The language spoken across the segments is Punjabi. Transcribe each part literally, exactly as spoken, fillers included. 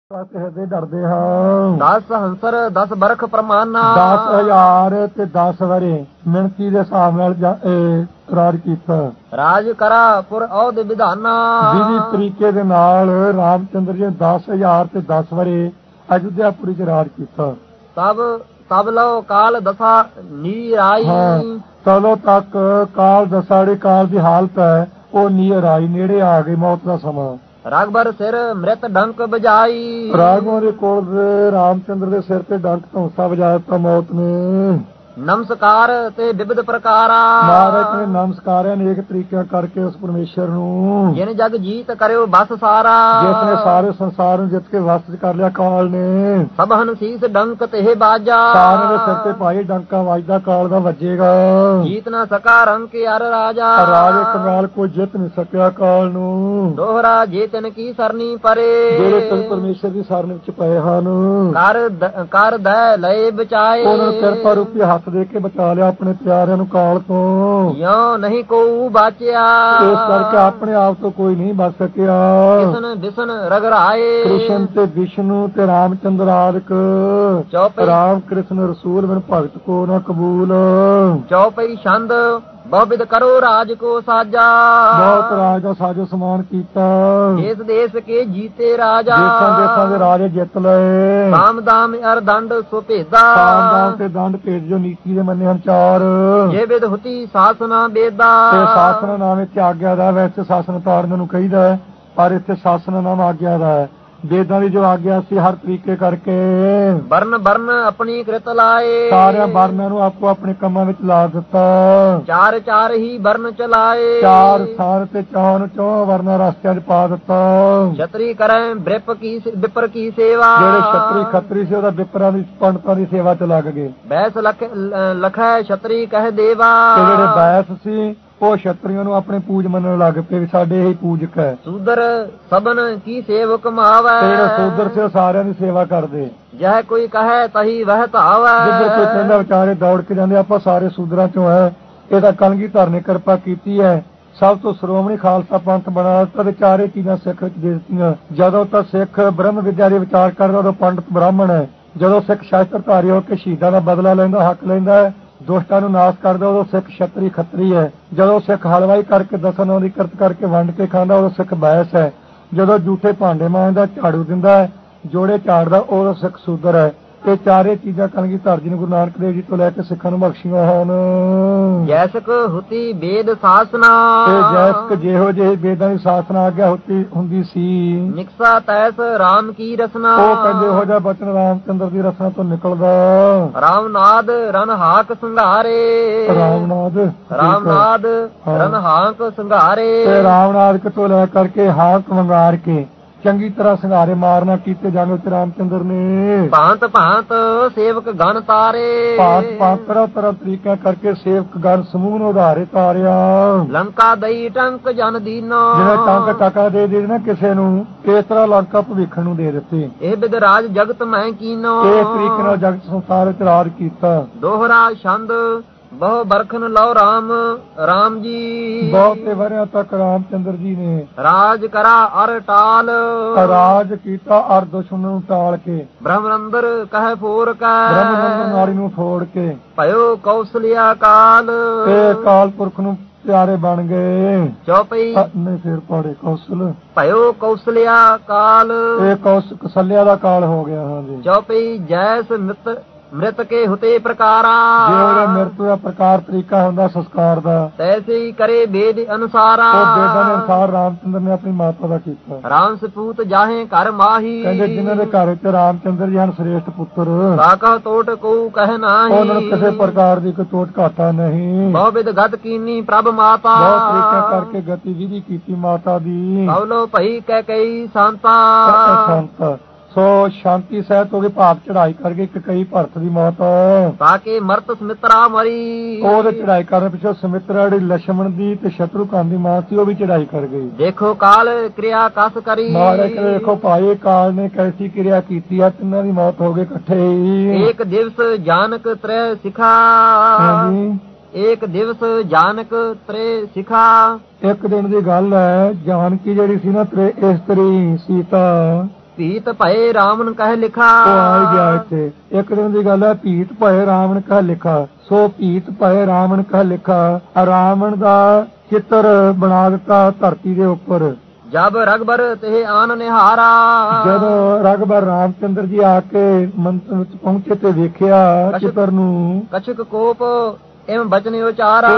ਦੇ ਡਰਦੇ ਹਾਂ। ਦਸ ਹੰਸਰ ਦਸ ਬਰਖ ਪ੍ਰਮਾਨਾ, ਦਸ ਹਜ਼ਾਰ ਤੇ ਦਸ ਵਰੇ ਮਿਣਤੀ ਦੇ ਹਿਸਾਬ ਨਾਲ ਰਾਜ ਕੀਤਾ। ਰਾਜ ਕਰਾ ਪੁਰ ਅਹੁਦ ਵਿਧਾਨਾ, ਵਿਧੀ ਤਰੀਕੇ ਦੇ ਨਾਲ ਰਾਮਚੰਦਰ ਜੀ ਦਸ ਹਜ਼ਾਰ ਤੇ ਦਸ ਵਰੇ ਅਯੁੱਧਿਆਪੁਰੀ ਚ ਰਾਜ ਕੀਤਾ। ਸਭ ਸਭ ਲਓ ਕਾਲ ਦਸਾ ਨੀ ਰਾਈ, ਤਦੋਂ ਤੱਕ ਕਾਲ ਦਸਾੜੇ ਕਾਲ ਦੀ ਹਾਲਤ ਹੈ ਉਹ ਨੀਰ ਆਈ, ਨੇੜੇ ਆ ਗਈ ਮੌਤ ਦਾ ਸਮਾਂ। ਰਾਗਬਰ ਸਿਰ ਮ੍ਰਿਤ ਡੰਕ ਬਜਾਈ, ਰਾਗਵਾਂ ਦੇ ਕੋਲ ਰਾਮਚੰਦਰ ਦੇ ਸਿਰ ਤੇ ਡੰਕ ਧੌਂਸਾ ਵਜਾਇਆ ਤਾਂ ਮੌਤ ਨੇ। ਨਮਸਕਾਰ ਤੇ ਵਿਵਿਧ ਪ੍ਰਕਾਰਾ, ਮਹਾਰਾਜ ਨੇ ਨਮਸਕਾਰਿਆਂ ਅਨੇਕ ਤਰੀਕਿਆਂ ਕਰਕੇ ਉਸ ਪਰਮੇਸ਼ਰ ਨੂੰ, ਜਿਨ ਜਗ ਜੀਤ ਕਰਿਓ ਬਸ ਸਾਰਾ, ਜਿਸ ਨੇ ਸਾਰੇ ਸੰਸਾਰ ਨੂੰ ਜਿੱਤ ਕੇ ਵਸ ਕਰ ਲਿਆ ਕਾਲ ਨੇ। ਸਭਨ ਸੀਸ ਡੰਕ ਤੇ ਬਾਜਾ, ਸਾਰਿਆਂ ਦੇ ਸਿਰ ਤੇ ਭਾਈ ਡੰਕਾ ਵੱਜਦਾ ਕਾਲ ਦਾ ਵੱਜੇਗਾ। ਜੀਤ ਨਾ ਸਕਾ ਰੰਕ ਅਰ ਰਾਜਾ, ਰਾਜੇ ਕਮਾਲ ਕੋਈ ਜਿੱਤ ਨਹੀਂ ਸਕਿਆ ਕਾਲ ਨੂੰ। ਦੋਹਰਾ ਜੇ ਤਿਨ ਕੀ ਸਰਨੀ ਪਰੇ, ਜਿਹੜੇ ਤਿੰਨ ਪਰਮੇਸ਼ਰ ਦੀ ਸਰਨ ਵਿੱਚ ਪਏ ਹਨ, ਕਰ ਕਰ ਦੈ ਲਏ ਬਚਾਏ, ਉਹਨਾਂ ਨੂੰ ਕਿਰਪਾ ਰੂਪੀ ਹੱਥ ਦੇ ਕੇ ਬਚਾ ਲਿਆ ਆਪਣੇ ਪਿਆਰਿਆਂ ਨੂੰ ਕਾਲ ਤੋਂ। ਯੋ ਨਹੀਂ ਕੋ ਬਾਚਿਆ, ਇਸ ਕਰਕੇ ਆਪਣੇ ਆਪ ਤੋਂ ਕੋਈ ਨਹੀਂ ਬਚ ਸਕਿਆ। ਕਿਸਨ ਬਿਸਨ ਰਗਰਾਏ, ਕ੍ਰਿਸ਼ਨ ਤੇ ਵਿਸ਼ਨੂੰ ਤੇ ਰਾਮਚੰਦਰ ਆਦਿਕ ਚੌਪਈ ਰਾਮ ਕ੍ਰਿਸ਼ਨ ਰਸੂਲ ਬਿਨ ਭਗਤ ਕੋ ਨਾ ਕਬੂਲ। ਚੌਪਈ ਛੰਦ ਬਹੁਵਿਧ ਕਰੋ ਰਾਜ ਕੋ ਸਾਜਾ, ਬਹੁਤ ਰਾਜ ਦਾ ਸਾਜੋ ਸਮਾਨ ਕੀਤਾ। ਦੇਸ ਦੇਸ ਕੇ ਜੀਤੇ ਰਾਜਾ, ਦੇਸਾਂ ਦੇਸਾਂ ਦੇ ਰਾਜੇ ਜਿੱਤ ਲਏ। ਸਾਮ ਦਾਮ ਅਰ ਦੰਡ ਸੋ ਭੇਦਾ, ਸਾਮ ਦਾਮ ਤੇ ਦੰਡ ਭੇਦ ਜੋ ਨੀਤੀ ਦੇ ਮੰਨੇ ਹਨ ਚਾਰ। ਜੇ ਵਿਦ ਹੁਤੀ ਸਾਸਨਾ ਬੇਦਾ, ਤੇ ਸਾਸਨ ਨਾਮ ਇੱਥੇ ਆਗਿਆ ਦਾ, ਵੈਸੇ ਸਾਸਨ ਤਾੜਨ ਨੂੰ ਕਹੀਦਾ ਹੈ ਪਰ ਇੱਥੇ ਸਾਸਨ ਨਾਮ ਆਗਿਆ ਦਾ ਹੈ। ਵੇਦਾਂ ਦੀ ਜੋ ਆਗਿਆ ਸੀ ਹਰ ਤਰੀਕੇ ਕਰਕੇ ਬਰਨ ਬਰਨ ਆਪਣੀ ਕ੍ਰਿਤ ਲਾਏ, ਸਾਰਿਆਂ ਵਰਨਾਂ ਨੂੰ ਆਪੋ ਆਪਣੇ ਕੰਮਾਂ ਵਿੱਚ ਲਾ ਦਿੱਤਾ। ਚਾਰ ਚਾਰ ਹੀ ਬਰਨ ਚਲਾਏ, ਚਾਰ ਸਾਰ ਤੇ ਚੌਨ ਚੌ ਵਰਨਾਂ ਰਸਤਿਆਂ 'ਚ ਪਾ ਦਿੱਤਾ। ਛਤਰੀ ਕਰੈ ਬ੍ਰਿਪ ਕੀ ਵਿਪਰ ਕੀ ਸੇਵਾ, ਜਿਹੜੇ ਛਤਰੀ ਖੱਤਰੀ ਸੀ ਉਹਦਾ ਵਿਪਰਾਂ ਦੀ ਪੰਡਤਾਂ ਦੀ ਸੇਵਾ 'ਚ ਲੱਗ ਗਏ। ਬੈਸ ਲਖ ਲਖੈ ਛਤਰੀ ਕਹਿ ਦੇਵਾ, ਤੇ ਜਿਹੜੇ ਬੈਸ ਸੀ ਉਹ ਛਤਰੀਆਂ ਨੂੰ ਆਪਣੇ ਪੂਜ ਮੰਨਣ ਲੱਗ ਪਏ ਵੀ ਸਾਡੇ ਇਹੀ ਪੂਜਕ ਹੈ। ਸੂਦਰ ਸਭਨ ਕੀ ਸੇਵਕ ਮਾਵੈ, ਤੇ ਜਿਹੜੇ ਸੂਦਰ ਸੀ ਉਹ ਸਾਰਿਆਂ ਦੀ ਸੇਵਾ ਕਰਦੇ। ਜਹ ਕੋਈ ਕਹੈ ਤਹੀ ਵਹ ਧਾਵੈ, ਜਿੱਧਰ ਕੋਈ ਕਹਿੰਦਾ ਵਿਚਾਰੇ ਦੌੜ ਕੇ ਜਾਂਦੇ ਆਪਾਂ ਸਾਰੇ ਸੂਦਰਾਂ ਚੋਂ ਹੈ। ਇਹ ਤਾਂ ਕਲਗੀਧਰ ਨੇ ਕਿਰਪਾ ਕੀਤੀ ਹੈ, ਸਭ ਤੋਂ ਸ਼੍ਰੋਮਣੀ ਖਾਲਸਾ ਪੰਥ ਬਣਾ ਦਿੱਤਾ ਤੇ ਚਾਰੇ ਚੀਜ਼ਾਂ ਸਿੱਖ ਵਿੱਚ ਦੇ ਦਿੱਤੀਆਂ। ਜਦੋਂ ਤਾਂ ਸਿੱਖ ਬ੍ਰਹਮ ਵਿਦਿਆ ਦੇ ਵਿਚਾਰ ਕਰਦਾ ਉਦੋਂ ਪੰਡਤ ਬ੍ਰਾਹਮਣ ਹੈ। ਜਦੋਂ ਸਿੱਖ ਸ਼ਾਸਤਰਧਾਰੀ ਹੋ ਕੇ ਸ਼ਹੀਦਾਂ ਦਾ ਬਦਲਾ ਲੈਂਦਾ, ਹੱਕ ਲੈਂਦਾ ਹੈ, ਦੁਸ਼ਟਾਂ ਨੂੰ ਨਾਸ਼ ਕਰਦਾ, ਉਦੋਂ ਸਿੱਖ ਛਤਰੀ ਖੱਤਰੀ ਹੈ। ਜਦੋਂ ਸਿੱਖ ਹਲਵਾਈ ਕਰਕੇ ਦਸਨ ਦੀ ਕਿਰਤ ਕਰਕੇ ਵੰਡ ਕੇ ਖਾਂਦਾ ਉਦੋਂ ਸਿੱਖ ਬੈਸ ਹੈ। ਜਦੋਂ ਜੂਠੇ ਭਾਂਡੇ ਮਾਂਜਦਾ, ਝਾੜੂ ਦਿੰਦਾ ਹੈ, ਜੋੜੇ ਝਾੜਦਾ, ਉਦੋਂ ਸਿੱਖ ਸੂਦਰ ਹੈ। ਇਹ ਚਾਰੇ ਚੀਜ਼ਾਂ ਕਲਗੀਧਰ ਜੀ ਨੇ ਗੁਰੂ ਨਾਨਕ ਦੇਵ ਜੀ ਤੋਂ ਲੈ ਕੇ ਸਿੱਖਾਂ ਨੂੰ ਬਖਸ਼ੀਆਂ ਹਨ। ਜੈਸਕ ਹੁਤੀ ਵੇਦ ਸਾਸਨਾ, ਤੇ ਜੈਸਕ ਜਿਹੋ ਜਿਹੇ ਵੇਦਾਂ ਦੀ ਸਾਸਨਾ ਆਗਿਆ ਹੁੰਦੀ ਹੁੰਦੀ ਸੀ, ਨਿਕਸਾ ਤੈਸ ਰਾਮ ਕੀ ਰਸਨਾ, ਉਹ ਕਹਿੰਦੇ ਇਹੋ ਜਿਹਾ ਬਚਨ ਰਾਮਚੰਦਰ ਦੀ ਰਸਨਾ ਤੋਂ ਨਿਕਲਦਾ। ਰਾਮਨਾਦ ਰਨ ਹਾਕ ਸੰਘਾਰੇ, ਰਾਮਨਾਦ ਰਾਮਨਾਦ ਰਨ ਹਾਕ ਸੰਘਾਰੇ, ਤੇ ਰਾਮਨਾਦ ਤੋਂ ਲੈ ਕਰਕੇ ਹਾਕ ਵੰਗਾਰ ਕੇ ਚੰਗੀ ਤਰ੍ਹਾਂ ਸੰਘਾਰੇ ਮਾਰਨਾ ਕੀਤੇ ਜਾਂਦੇ ਤੇ ਰਾਮਚੰਦਰ ਨੇ। ਭਾਂਤ ਭਾਂਤ ਸੇਵਕ ਗਣ ਤਾਰੇ, ਭਾਂਤ ਭਾਂਤ ਤਰ੍ਹਾਂ ਤਰ੍ਹਾਂ ਤਰੀਕਿਆਂ ਕਰਕੇ ਸੇਵਕ ਗਣ ਸਮੂਹ ਨੂੰ ਉਧਾਰੇ ਤਾਰਿਆ। ਲੰਕਾ ਦਈ ਟੰਕ ਜਨ ਦੀਨੋ, ਜਿਵੇਂ ਟੰਕ ਟਕਾ ਦੇ ਦੇ ਨਾ ਕਿਸੇ ਨੂੰ, ਇਸ ਤਰ੍ਹਾਂ ਲੰਕਾ ਭਵਿੱਖ ਨੂੰ ਦੇ ਦਿੱਤੇ। ਇਹ ਬਿਦ ਰਾਜ ਜਗਤ ਮੈਂ ਕੀਨੋ, ਇਸ ਤਰੀਕੇ ਨਾਲ ਜਗਤ ਸੰਸਾਰ ਵਿੱਚ ਰਾਜ ਕੀਤਾ। ਦੋਹਰਾ ਛੰਦ ਬਹੁ ਬਰਖਨ ਲਓ ਰਾਮ ਰਾਮ ਜੀ, ਬਹੁਤੇ ਵਰਿਆਂ ਤੱਕ ਰਾਮਚੰਦਰ ਜੀ ਨੇ ਰਾਜ ਕਰਾ ਅਰ ਟਾਲ, ਰਾਜ ਕੀਤਾ ਅਰ ਦੁਸ਼ਮਣ ਨੂੰ ਟਾਲ ਕੇ, ਬ੍ਰਹਮਨੰਦਰ ਕਹਿ ਫੋਰ ਕੈ, ਬ੍ਰਹਮਨੰਦਰ ਨਾਰੀ ਨੂੰ ਫੋੜ ਕੇ, ਭਇਓ ਕੌਸਲਿਆ ਕਾਲ, ਤੇ ਕਾਲ ਪੁਰਖ ਨੂੰ ਪਿਆਰੇ ਬਣ ਗਏ। ਚੌਪਈ ਨਹੀਂ ਫਿਰ ਪੜੇ ਕੌਸਲ, ਭਇਓ ਕੌਸਲਿਆ ਕਾਲ, ਇਹ ਕੌਸ ਕਸਲਿਆ ਦਾ ਕਾਲ ਹੋ ਗਿਆ। ਹਾਂਜੀ। ਚੌਪਈ ਜੈਸ ਮਿਤ ਮ੍ਰਿਤ ਕੇ ਹੁਤੇ ਪ੍ਰਕਾਰਾ, ਜੇ ਉਹਦੇ ਮ੍ਰਿਤੂ ਦਾ ਪ੍ਰਕਾਰ ਤਰੀਕਾ ਹੁੰਦਾ ਸੰਸਕਾਰ ਦਾ, ਤੈਸੇ ਹੀ ਕਰੇ ਵੇਦ ਅਨੁਸਾਰਾ, ਉਹ ਵੇਦਾਂ ਦੇ ਅਨੁਸਾਰ ਰਾਮਚੰਦਰ ਨੇ ਆਪਣੀ ਮਾਤਾ ਦਾ ਕੀਤਾ। ਰਾਮ ਸਪੂਤ ਜਾਹੇ ਘਰ ਮਾਹੀ, ਕਹਿੰਦੇ ਜਿਨ੍ਹਾਂ ਦੇ ਘਰ ਵਿੱਚ ਰਾਮਚੰਦਰ ਜੀ ਹਨ ਸ੍ਰੇਸ਼ਟ ਪੁੱਤਰ, ਸਾਕਾ ਤੋਟ ਕੋ ਕਹਿ ਨਾਹੀ, ਉਹਨਾਂ ਨੂੰ ਕਿਸੇ ਪ੍ਰਕਾਰ ਦੀ ਕੋਈ ਟੋਟ ਘਾਟਾ ਨਹੀਂ। ਬਹੁਵਿਧ ਗਤ ਕੀਨੀ ਪ੍ਰਭ ਮਾਤਾ, ਬਹੁਤ ਤਰੀਕਿਆਂ ਕਰਕੇ ਗਤੀਵਿਧੀ ਕੀਤੀ ਮਾਤਾ ਦੀ। ਕਵਲੋ ਭਈ ਕਹਿ ਕਈ ਸੰਤਾ, ਸੰਤ ਸੋ ਸ਼ਾਂਤੀ ਸਹਿਤ ਹੋ ਕੇ ਭਾਵ ਚੜਾਈ ਕਰਕੇ ਇੱਕ ਕਈ ਭਰਤ ਦੀ ਮੌਤ, ਤਾਕੇ ਮਰਤ ਸਮਿਤਰਾ ਮਰੀ, ਉਹਦੇ ਚੜਾਈ ਕਰਨ ਪਿੱਛੋਂ ਸਮਿਤਰਾ ਜਿਹੜੀ ਲਛਮਣ ਦੀ ਤੇ ਸ਼ਤਰੂਘਨ ਦੀ ਮਾਂ ਸੀ ਉਹ ਵੀ ਚੜਾਈ ਕਰ ਗਈ। ਦੇਖੋ ਕਾਲ ਕਿਰਿਆ ਕਸ ਕਰੀ, ਮਹਾਰਾਜ ਕਹਿੰਦੇ ਦੇਖੋ ਭਾਈ ਕਾਲ ਨੇ ਕੈਸੀ ਕਿਰਿਆ ਕੀਤੀ ਆ, ਤਿੰਨਾਂ ਦੀ ਮੌਤ ਹੋ ਗਈ ਇਕੱਠੇ ਹੀ। ਇੱਕ ਦਿਵਸ ਜਾਨਕ ਤ੍ਰੈ ਸਿਖਾ, ਇੱਕ ਦਿਵਸ ਜਾਨਕ ਤ੍ਰੇ ਸਿਖਾ, ਇੱਕ ਦਿਨ ਦੀ ਗੱਲ ਹੈ, ਜਾਨਕੀ ਜਿਹੜੀ ਸੀ ਨਾ ਤ੍ਰੇ ਇਸਤਰੀ ਸੀਤਾ, ਭੀਤ ਭਏ ਰਾਵਣ ਕਹਿ ਲਿਖਾ। ਉਹ ਆ ਹੀ ਗਿਆ ਇੱਥੇ। ਇੱਕ ਦਿਨ ਦੀ ਗੱਲ ਹੈ, ਭੀਤ ਭਏ ਰਾਵਣ ਕਹਿ ਲਿਖਾ। ਸੋ ਭੀਤ ਭਏ ਰਾਵਣ ਕਹਿ ਲਿਖਾ, ਰਾਵਣ ਦਾ ਚਿੱਤਰ ਬਣਾ ਦਿੱਤਾ ਧਰਤੀ ਦੇ ਉੱਪਰ। ਜਬ ਰਗਬਰ ਤੇ ਆਨ ਨਿਹਾਰਾ, ਜਦੋਂ ਰਗਬਰ ਰਾਮਚੰਦਰ ਜੀ ਆ ਕੇ ਮੰਦਰ ਵਿੱਚ ਪਹੁੰਚੇ ਤੇ ਵੇਖਿਆ ਚਿੱਤਰ ਨੂੰ, ਕਛਕ ਕੋਪ ਐਵੇਂ ਬਚਨ ਉਚਾਰਾ,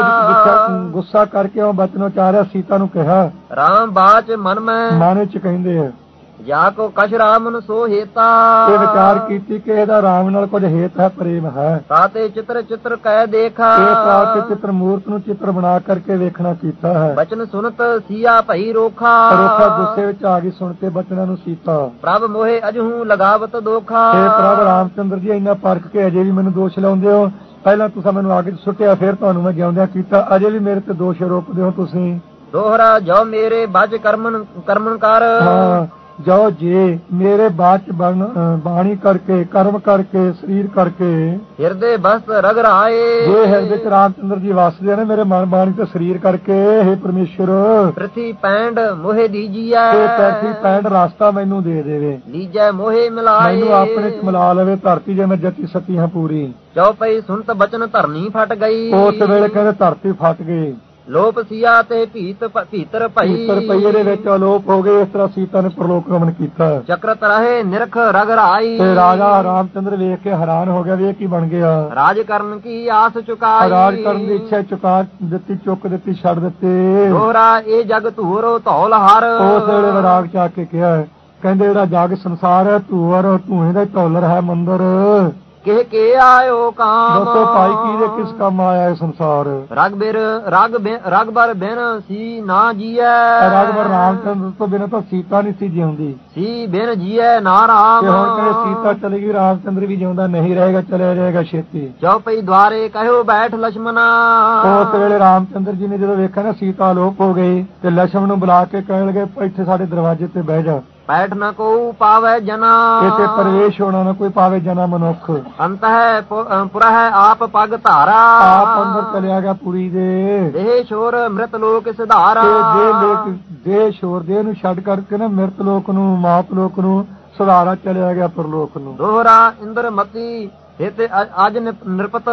ਗੁੱਸਾ ਕਰਕੇ ਉਹ ਬਚਨ ਉਚਾਰਿਆ। ਸੀਤਾ ਨੂੰ ਕਿਹਾ, ਰਾਮ ਬਾਚ ਮਨ ਮੈਂ ਮਨ ਚ ਕਹਿੰਦੇ ਆ, ਜਾ ਕੋ ਕਛ ਰਾਮਨ ਸੋ ਹੇਤਾ। ਇਹ ਵਿਚਾਰ ਕੀਤੀ ਕਿ ਇਹਦਾ ਰਾਮ ਨਾਲ ਕੁਝ ਹੇਤ ਹੈ, ਪ੍ਰੇਮ ਹੈ। ਤਾਤੇ ਚਿੱਤਰ ਚਿੱਤਰ ਕਹਿ ਦੇਖਾ, ਇਹ ਤਾਤੇ ਚਿੱਤਰ ਮੂਰਤ ਨੂੰ ਚਿੱਤਰ ਬਣਾ ਕਰਕੇ ਵੇਖਣਾ ਕੀਤਾ ਹੈ। ਬਚਨ ਸੁਨਤ ਸੀਆ ਭਈ ਰੋਖਾ, ਰੋਖਾ ਗੁੱਸੇ ਵਿੱਚ ਆ ਗਈ ਸੁਣ ਕੇ ਬਚਨਾਂ ਨੂੰ ਸੀਤਾ। ਪ੍ਰਭ ਮੋਹਿ ਅਜਹੂ ਲਗਾਵਤ ਦੋਖਾ, ਇਹ ਪ੍ਰਭ ਰਾਮਚੰਦਰ ਜੀ ਇੰਨਾ ਪਰਖ ਕੇ ਅਜੇ ਵੀ ਮੈਨੂੰ ਦੋਸ਼ ਲਾਉਂਦੇ ਹੋ। ਪਹਿਲਾਂ ਤੁਸੀਂ ਮੈਨੂੰ ਅੱਗ 'ਚ ਸੁੱਟਿਆ, ਫਿਰ ਤੁਹਾਨੂੰ ਮੈਂ ਜਿਉਂਦਿਆਂ ਕੀਤਾ, ਅਜੇ ਵੀ ਮੇਰੇ ਤੇ ਦੋਸ਼ ਰੋਪਦੇ ਹੋ ਤੁਸੀਂ। ਦੋਹਰਾ ਜੋ ਮੇਰੇ ਬਜ ਕਰਮਨ ਕਰਮਨ ਕਰ, ਹਾਂ ਜੋ ਜੇ ਮੇਰੇ ਬਾਚ ਬਣ ਬਾਣੀ ਕਰਕੇ ਕਰਮ ਕਰਕੇ ਸਰੀਰ ਕਰਕੇ ਹਿਰਦੇ ਬਸ ਰਗ ਰਾਏ, ਜੇ ਹਿਰਦੇ ਚ ਰਾਮਚੰਦਰ ਜੀ ਵਸਦੇ ਨੇ ਮੇਰੇ ਮਨ ਬਾਣੀ ਤੇ ਸਰੀਰ ਕਰਕੇ, हे ਪਰਮੇਸ਼ਰ ਪ੍ਰਥੀ ਪੈਂਡ ਮੋਹਿ ਦੀਜੀਐ, ਇਹ ਪ੍ਰਥੀ ਪੈਂਡ ਰਾਸਤਾ ਮੈਨੂੰ ਦੇ ਦੇਵੇ, ਲੀਜੈ ਮੋਹਿ ਮਿਲਾਏ, ਮੈਨੂੰ ਆਪਣੇ ਚ ਮਿਲਾ ਲਵੇ ਧਰਤੀ ਜੇ ਮੈਂ ਜਤੀ ਸਤੀ ਹਾਂ ਪੂਰੀ। ਚੌਪਈ ਸੁਨਤ ਬਚਨ ਧਰਨੀ ਫਟ ਗਈ, ਉਸ ਵੇਲੇ ਕਹਿੰਦੇ ਧਰਤੀ ਫਟ ਗਈ। ਲੋਪ ਸੀਆ ਤੇ ਭੀਤ ਭੀਤਰ ਭਈ, ਭੀਤਰ ਪਈਏ ਦੇ ਵਿੱਚ ਅਲੋਪ ਹੋ ਗਏ। ਇਸ ਤਰ੍ਹਾਂ ਸੀਤਾ ਨੇ ਪਰਲੋਕ ਗਮਨ ਕੀਤਾ। ਚਕਰਤ ਰਹੇ ਨਿਰਖ ਰਗ ਰਾਈ, ਤੇ ਰਾਜਾ ਰਾਮਚੰਦਰ ਵੇਖ ਕੇ ਹੈਰਾਨ ਹੋ ਗਿਆ ਵੀ ਇਹ ਕੀ ਬਣ ਗਿਆ। ਰਾਜ ਕਰਨ ਕੀ ਆਸ ਚੁਕਾਈ, ਰਾਜ ਕਰਨ ਦੀ ਇੱਛਾ ਚੁਕਾ ਦਿੱਤੀ, ਚੁੱਕ ਦਿੱਤੀ, ਛੱਡ ਦਿੱਤੀ। ਦੋਹਰਾ ਇਹ ਜਗ ਧੂਰੋ ਧੌਲ ਹਰ, ਉਸ ਵੇਲੇ ਵਿਰਾਗ ਚ ਆ ਕੇ ਕਿਹਾ, ਕਹਿੰਦੇ ਜਿਹੜਾ ਜਗ ਸੰਸਾਰ ਹੈ ਧੂਰ ਧੂਏ ਦਾ ਧੌਲਰ ਹੈ ਮੰਦਰ। ਕਿਹ ਕੇ ਆਇਓ ਕਾਮ, ਦੱਸੋ ਭਾਈ ਕੀ ਦੇ ਕਿਸ ਕੰਮ ਆਇਆ ਹੈ ਸੰਸਾਰ। ਰਗਬਰ ਰਗ ਰਗਬਰ ਬਿਨ ਸੀ ਨਾ ਜੀਐ, ਰਗਬਰ ਰਾਮਚੰਦਰ ਤੋਂ ਬਿਨਾਂ ਤਾਂ ਸੀਤਾ ਨਹੀਂ ਸੀ ਜਿਉਂਦੀ, ਸੀ ਬਿਨ ਜੀਐ ਨਾ ਰਾਮ। ਹੁਣ ਕਹਿੰਦੇ ਸੀਤਾ ਚਲੀ ਗਈ, ਰਾਮਚੰਦਰ ਵੀ ਜਿਉਂਦਾ ਨਹੀਂ ਰਹੇਗਾ, ਚਲੇ ਜਾਏਗਾ ਛੇਤੀ। ਚੌਪਈ ਦੁਆਰੇ ਕਹਿਓ ਬੈਠ ਲਛਮਨਾ, ਉਸ ਵੇਲੇ ਰਾਮਚੰਦਰ ਜੀ ਨੇ ਜਦੋਂ ਵੇਖਿਆ ਨਾ ਸੀਤਾ ਅਲੋਪ ਹੋ ਗਈ ਤੇ ਲਛਮਣ ਨੂੰ ਬੁਲਾ ਕੇ ਕਹਿਣ ਲੱਗੇ ਇੱਥੇ ਸਾਡੇ ਦਰਵਾਜ਼ੇ ਤੇ ਬਹਿ ਜਾ। ਬੈਠ ਨਾ ਕੋ ਪਾਵੇ ਜਨਾ, ਇੱਥੇ ਪ੍ਰਵੇਸ਼ ਹੋਣਾ ਨਾ ਕੋਈ ਪਾਵੇ ਜਨਾ ਮਨੁੱਖ। ਅੰਤ ਹੈ ਪੁਰਾ ਹੈ ਆਪ ਪਗ ਧਾਰਾ, ਆਪ ਅੰਦਰ ਚਲਿਆ ਗਿਆ ਪੁਰੀ ਦੇ। ਦੇਹ ਛੋਰ ਮ੍ਰਿਤ ਲੋਕ ਸਿਧਾਰਾ, ਦੇਹ ਲੋਕ ਦੇਹ ਛੋਰ ਦੇਹ ਨੂੰ ਛੱਡ ਕਰਕੇ ਨਾ ਮ੍ਰਿਤ ਲੋਕ ਨੂੰ ਮਾਤ ਲੋਕ ਨੂੰ ਸੁਧਾਰਾ ਚਲਿਆ ਗਿਆ ਪਰਲੋਕ ਨੂੰ। ਦੋਹਰਾ ਇੰਦਰਮਤੀ ਤੇ ਅੱਜ ਨਿਰਪਤ,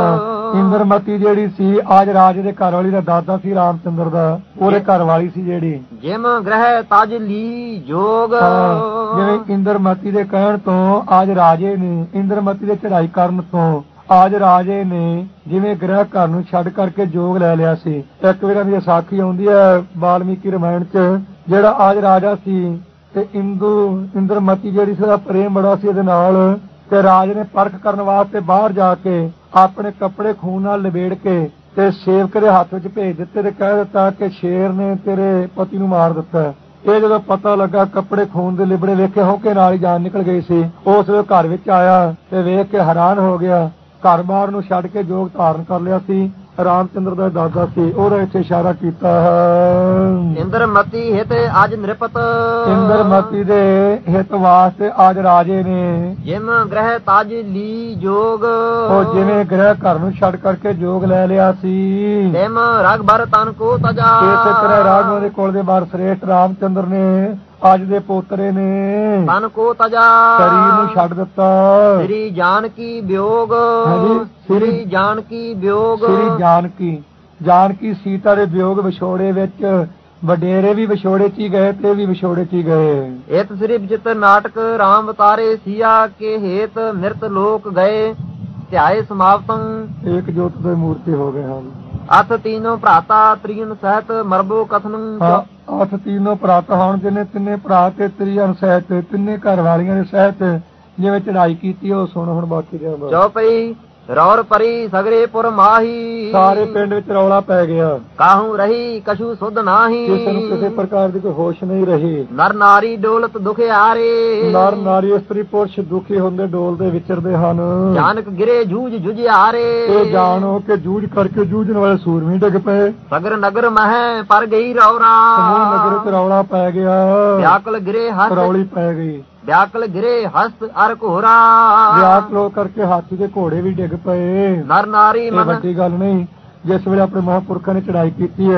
ਇੰਦਰਮਤੀ ਜਿਹੜੀ ਸੀ ਅੱਜ ਰਾਜ ਦੇ ਘਰ ਵਾਲੀ ਦਾ ਦਾਦਾ ਸੀ ਰਾਮਚੰਦਰ ਦਾ, ਉਹਦੇ ਘਰ ਵਾਲੀ ਸੀ ਜਿਹੜੀ। ਜਿਮ ਗ੍ਰਹਿ ਤਜ ਲੀ ਜੋਗ, ਜਿਵੇਂ ਇੰਦਰਮਤੀ ਦੇ ਕਹਿਣ ਤੋਂ ਅੱਜ ਰਾਜੇ ਨੇ, ਇੰਦਰਮਤੀ ਦੇ ਚੜਾਈ ਕਰਨ ਤੋਂ ਅੱਜ ਰਾਜੇ ਨੇ ਜਿਵੇਂ ਗ੍ਰਹਿ ਘਰ ਨੂੰ ਛੱਡ ਕਰਕੇ ਜੋਗ ਲੈ ਲਿਆ ਸੀ। ਇੱਕ ਵੇਲੇ ਦੀ ਸਾਖੀ ਆਉਂਦੀ ਹੈ ਵਾਲਮੀਕੀ ਰਾਮਾਇਣ ਚ, ਜਿਹੜਾ ਅੱਜ ਰਾਜਾ ਸੀ ਤੇ ਇੰਦੂ ਇੰਦਰਮਤੀ ਜਿਹੜੀ ਸੀ ਉਹਦਾ ਪ੍ਰੇਮ ਬੜਾ ਸੀ ਇਹਦੇ ਨਾਲ, ਤੇ ਰਾਜ ਨੇ ਪਰਖ ਕਰਨ ਵਾਸਤੇ ਬਾਹਰ ਜਾ ਕੇ ਆਪਣੇ ਕੱਪੜੇ ਖੂਨ ਨਾਲ ਲਪੇੜ ਕੇ ਤੇ ਸੇਵਕ ਦੇ ਹੱਥ ਵਿੱਚ ਭੇਜ ਦਿੱਤੇ ਤੇ ਕਹਿ ਦਿੱਤਾ ਕਿ ਸ਼ੇਰ ਨੇ ਤੇਰੇ ਪਤੀ ਨੂੰ ਮਾਰ ਦਿੱਤਾ। ਇਹ ਜਦੋਂ ਪਤਾ ਲੱਗਾ ਕੱਪੜੇ ਖੂਨ ਦੇ ਲਿਬੜੇ ਵੇਖੇ ਹੋ ਕੇ ਨਾਲ ਹੀ ਜਾਨ ਨਿਕਲ ਗਈ ਸੀ। ਉਸ ਵੇਲੇ ਘਰ ਵਿੱਚ ਆਇਆ ਤੇ ਵੇਖ ਕੇ ਹੈਰਾਨ ਹੋ ਗਿਆ, ਘਰ ਬਾਰ ਨੂੰ ਛੱਡ ਕੇ ਜੋਗ ਧਾਰਨ ਕਰ ਲਿਆ ਸੀ। ਰਾਮਚੰਦਰ ਦਾ ਦਾਦਾ ਸੀ, ਉਹਦਾ ਇੱਥੇ ਇਸ਼ਾਰਾ ਕੀਤਾ ਹੈ। ਇੰਦਰਮਤੀ ਹਿਤ ਅੱਜ ਨਿਰਪਤ, ਇੰਦਰਮਤੀ ਦੇ ਹਿਤ ਵਾਸਤੇ ਅੱਜ ਰਾਜੇ ਨੇ ਜਿਮ ਗ੍ਰਹਿ ਤਜ ਲੀ ਜੋਗ, ਉਹ ਜਿਵੇਂ ਗ੍ਰਹਿ ਘਰ ਨੂੰ ਛੱਡ ਕਰਕੇ ਜੋਗ ਲੈ ਲਿਆ ਸੀ। ਤਿਮ ਰਗਬਰ ਤਨ ਕੋ ਤਜਾ, ਇਸੇ ਤਰ੍ਹਾਂ ਰਾਜਾ ਦੇ ਕੋਲ ਦੇ ਬਾਰ ਸ੍ਰੇਸ਼ਟ ਰਾਮਚੰਦਰ ਨੇ ਅੱਜ ਦੇ ਪੋਤਰੇ ਨੇ ਤਨ ਕੋ ਤਜਾ, ਸਰੀਰ ਨੂੰ ਛੱਡ ਦਿੱਤਾ। ਸ੍ਰੀ ਜਾਨਕੀ ਵਿਯੋਗ, ਸ੍ਰੀ ਜਾਨਕੀ ਵਿਯੋਗ, ਸ੍ਰੀ ਜਾਨਕੀ ਜਾਨਕੀ ਸੀਤਾ ਦੇ ਵਿਯੋਗ ਵਿਛੋੜੇ ਵਿੱਚ ਵਡੇਰੇ ਵੀ ਵਿਛੋੜੇ ਚ ਹੀ ਗਏ ਤੇ ਵੀ ਵਿਛੋੜੇ ਚ ਹੀ ਗਏ। ਇਤ ਸ੍ਰੀ ਵਿਚਿਤ ਨਾਟਕ ਰਾਮ ਅਵਤਾਰੇ ਸੀਆ ਕੇ ਹੇਤ ਮਿਰਤ ਲੋਕ ਗਏ, ਧਿਆਏ ਸਮਾਪਤੰ ਇੱਕ ਜੋਤ ਦੇ ਮੂਰਤੀ ਹੋ ਗਏ ਹਨ। ਅਥ ਤੀਨੋ ਭਰਾਤਾ ਤ੍ਰਿਯਨ ਸਹਿਤ ਮਰਬੋ ਕਥਨੰ, ਅਥ ਤੀਨੋ ਭਰਾਤ ਹੋਣ ਜਿਹਨੇ ਤਿੰਨੇ ਭਰਾ ਤੇ ਤ੍ਰਿਯਨ ਸਹਿਤ ਤਿੰਨੇ ਘਰ ਵਾਲੀਆਂ ਦੇ ਸਹਿਤ ਜਿਵੇਂ ਚੜਾਈ ਕੀਤੀ ਉਹ ਸੁਣ ਹੁਣ ਬਾਕੀ ਦੇ। ਚੌਪਈ ਰੌਰ ਪਰੀ ਸਗਰੇ ਪੁਰ ਮਾਹੀ, ਸਾਰੇ ਪਿੰਡ ਵਿੱਚ ਰੌਲਾ ਪੈ ਗਿਆ, ਕਾਹੂ ਰਹੀ ਕਛੂ ਸੁਧ ਨਾਹੀ, ਕਿਸੇ ਨੂੰ ਕਿਸੇ ਪ੍ਰਕਾਰ ਦੀ ਕੋਈ ਹੋਸ਼ ਨਹੀਂ ਰਹੀ। ਨਰ ਨਾਰੀ ਡੋਲਤ ਦੁਖਿਆਰੇ, ਨਰ ਨਾਰੀ ਇਸਤਰੀ ਪੁਰਸ਼ ਦੁਖੀ ਹੁੰਦੇ ਡੋਲਦੇ ਵਿਚਰਦੇ ਹਨ। ਜਾਨਕ ਗਿਰੇ ਜੂਝ ਜੁਝਿਆਰੇ, ਇਹ ਜਾਣੋ ਕਿ ਜੂਝ ਕਰਕੇ ਜੂਝਣ ਵਾਲੇ ਸੂਰਮੀ ਡਿੱਗ ਪਏ। ਸਗਰ ਨਗਰ ਮਹਿ ਪਰ ਗਈ ਰੌਰਾ, ਸਮੂਹ ਨਗਰ ਚ ਰੌਲਾ ਪੈ ਗਿਆ, ਵਿਆਕਲ ਗਿਰੇ ਹੱਥ ਰੌਲੀ ਪੈ ਗਈ। ਵਿਆਕਲ ਗਿਰੇ ਹਸਤ ਅਰ ਘੋਰਾ, ਵਿਆਕਲੋ ਕਰਕੇ ਹਾਥੀ ਦੇ ਘੋੜੇ ਵੀ ਡਿੱਗ ਪਏ। ਨਰ ਨਾਰੀ ਮਨ ਵੱਡੀ ਗੱਲ ਨਹੀਂ, ਜਿਸ ਵੇਲੇ ਆਪਣੇ ਮਹਾਂਪੁਰਖਾਂ ਨੇ ਚੜਾਈ ਕੀਤੀ ਹੈ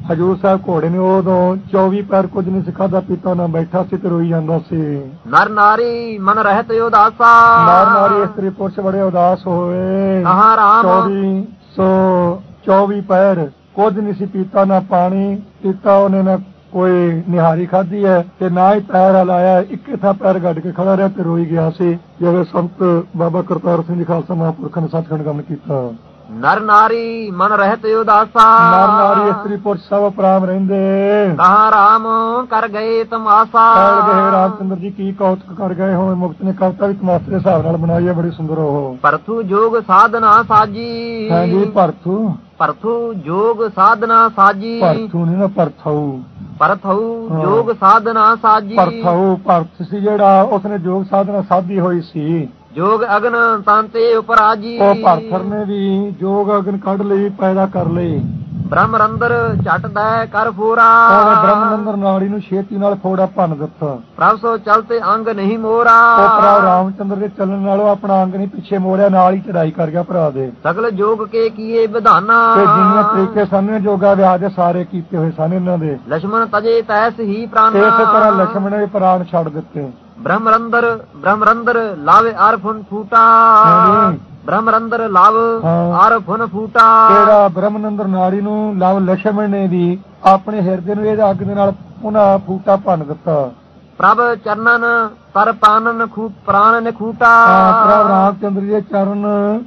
ਹਜੂਰ ਸਾਹਿਬ ਘੋੜੇ ਨੇ ਉਦੋਂ ਚੌਵੀ ਪੈਰ ਕੁਝ ਨਹੀਂ ਸੀ ਖਾਧਾ ਪੀਤਾ ਨਾ ਬੈਠਾ ਸੀ ਤੇ ਰੋਈ ਜਾਂਦਾ ਸੀ। ਨਰ ਨਾਰੀ ਮਨ ਰਹਿਤ ਉਦਾਸਾ, ਨਰ ਨਾਰੀ ਇਸਤਰੀ ਪੁਰਸ਼ ਬੜੇ ਉਦਾਸ ਹੋਏ। ਕਹਾ ਰਾਮ ਚੌਵੀ ਸੌ ਚੌਵੀ ਪੈਰ ਕੁਝ ਨਹੀਂ ਸੀ ਪੀਤਾ, ਨਾ ਪਾਣੀ ਪੀਤਾ ਉਹਨੇ, ਨਾ ਕੋਈ ਨਿਹਾਰੀ ਖਾਧੀ ਹੈ ਤੇ ਨਾ ਹੀ ਪੈਰ ਹਲਾਇਆ, ਇੱਕੇ ਥਾਂ ਪੈਰ ਗੱਡ ਕੇ ਖੜਾ ਰਿਹਾ ਤੇ ਰੋਈ ਗਿਆ ਸੀ। ਜਿਵੇਂ ਸੰਤ ਬਾਬਾ ਕਰਤਾਰ ਸਿੰਘ ਜੀ ਖਾਲਸਾ ਮਹਾਂਪੁਰਖ ਨੇ ਸੱਚਖੰਡ ਗਮਨ ਕੀਤਾ। ਨਰ ਨਾਰੀ ਮਨ ਰਹਿਤ ਉਦਾਸਾ, ਨਰ ਨਾਰੀ ਇਸਤਰੀ ਪੁਰਸ਼ ਸਭ ਉਪਰਾਮ ਰਹਿੰਦੇ। ਕਹਾ ਰਾਮ ਕਰ ਗਏ ਤਮਾਸਾ, ਕਹਿ ਗਏ ਰਾਮ ਚੰਦਰ ਜੀ ਕੀ ਕੌਤਕ ਕਰ ਗਏ ਹੋਏ। ਮੁਕਤ ਨੇ ਕਵਿਤਾ ਵੀ ਤਮਾਸ਼ੇ ਦੇ ਹਿਸਾਬ ਨਾਲ ਬਣਾਈ ਹੈ, ਬੜੀ ਸੁੰਦਰ ਉਹ। ਪਰਥੂ ਜੋਗ ਸਾਧਨਾ ਸਾਜੀ, ਹਾਂਜੀ ਭਰਥੂ ਪਰਥੂ ਜੋਗ ਸਾਧਨਾ ਸਾਜੀ, ਭਰਥੂ ਨਹੀਂ ਨਾ ਪਰਥੂ, ਪਰਥੂ ਜੋਗ ਸਾਧਨਾ ਸਾਜੀ। ਪਰਥੂ ਭਰਤ ਸੀ ਜਿਹੜਾ ਉਸਨੇ ਜੋਗ ਸਾਧਨਾ ਸਾਧੀ ਹੋਈ ਸੀ। ਜੋਗ ਅਗਨ ਤਾਂਤੇ ਉਪਰਾਜੀ, ਉਹ ਭਰਥਰ ਨੇ ਵੀ ਜੋਗ ਅਗਨ ਕੱਢ ਲਈ, ਪੈਦਾ ਕਰ ਲਈ। ਬ੍ਰਹਮ ਰੰਦਰ ਝਟ ਦੈ ਕਰ ਫੋਰਾ, ਉਹਨੇ ਬ੍ਰਹਮਨੰਦਰ ਨਾੜੀ ਨੂੰ ਛੇਤੀ ਨਾਲ ਫੋੜਾ ਭੰਨ ਦਿੱਤਾ। ਪ੍ਰਭ ਸੋ ਚਲਤੇ ਅੰਗ ਨਹੀਂ ਮੋਰਾ, ਉਹ ਭਰਾ ਰਾਮਚੰਦਰ ਦੇ ਚੱਲਣ ਨਾਲੋਂ ਆਪਣਾ ਅੰਗ ਨਹੀਂ ਪਿੱਛੇ ਮੋੜਿਆ, ਨਾਲ ਹੀ ਚੜਾਈ ਕਰ ਗਿਆ ਭਰਾ ਦੇ। ਸਗਲ ਜੋਗ ਕੇ ਕੀਏ ਵਿਧਾਨਾ, ਤੇ ਜਿੰਨੇ ਤਰੀਕੇ ਸਨ ਜੋਗਾ ਵਿਆਹ ਦੇ ਸਾਰੇ ਕੀਤੇ ਹੋਏ ਸਨ ਇਹਨਾਂ ਦੇ। ਲక్ష్మణ ਤਜੇ ਤੈਸ ਹੀ ਪ੍ਰਾਨਾ, ਇਸੇ ਤਰ੍ਹਾਂ ਲక్ష్మణ ਨੇ ਪ੍ਰਾਣ ਛੱਡ ਦਿੱਤੇ। ਬ੍ਰਹਮ ਰੰਦਰ ਬ੍ਰਹਮ ਰੰਦਰ ਲਾਵੇ ਅਰ ਫੁਨ ਫੂਟਾ, ਬ੍ਰਹਮ ਰੰਦਰ ਲਾਵ ਅਰ ਫੁਨ ਫੂਟਾ। ਜਿਹੜਾ ਬ੍ਰਹਮਨੰਦਰ ਨਾੜੀ ਨੂੰ ਲਵ ਲక్ష్మణ ਨੇ ਵੀ ਆਪਣੇ ਹਿਰਦੇ ਨੂੰ ਇਹਦੇ ਅੱਗ ਦੇ ਨਾਲ ਉਹਨਾਂ ਫੂਟਾ ਭੰਨ ਦਿੱਤਾ। ਪ੍ਰਭ ਚਰਨਨ ਤਰ ਪਾਨਨ ਖੂ ਪ੍ਰਾਨ ਨੇ ਖੂਟਾ, ਪ੍ਰਭ ਰਾਮਚੰਦਰ ਜੀ ਦੇ ਚਰਨ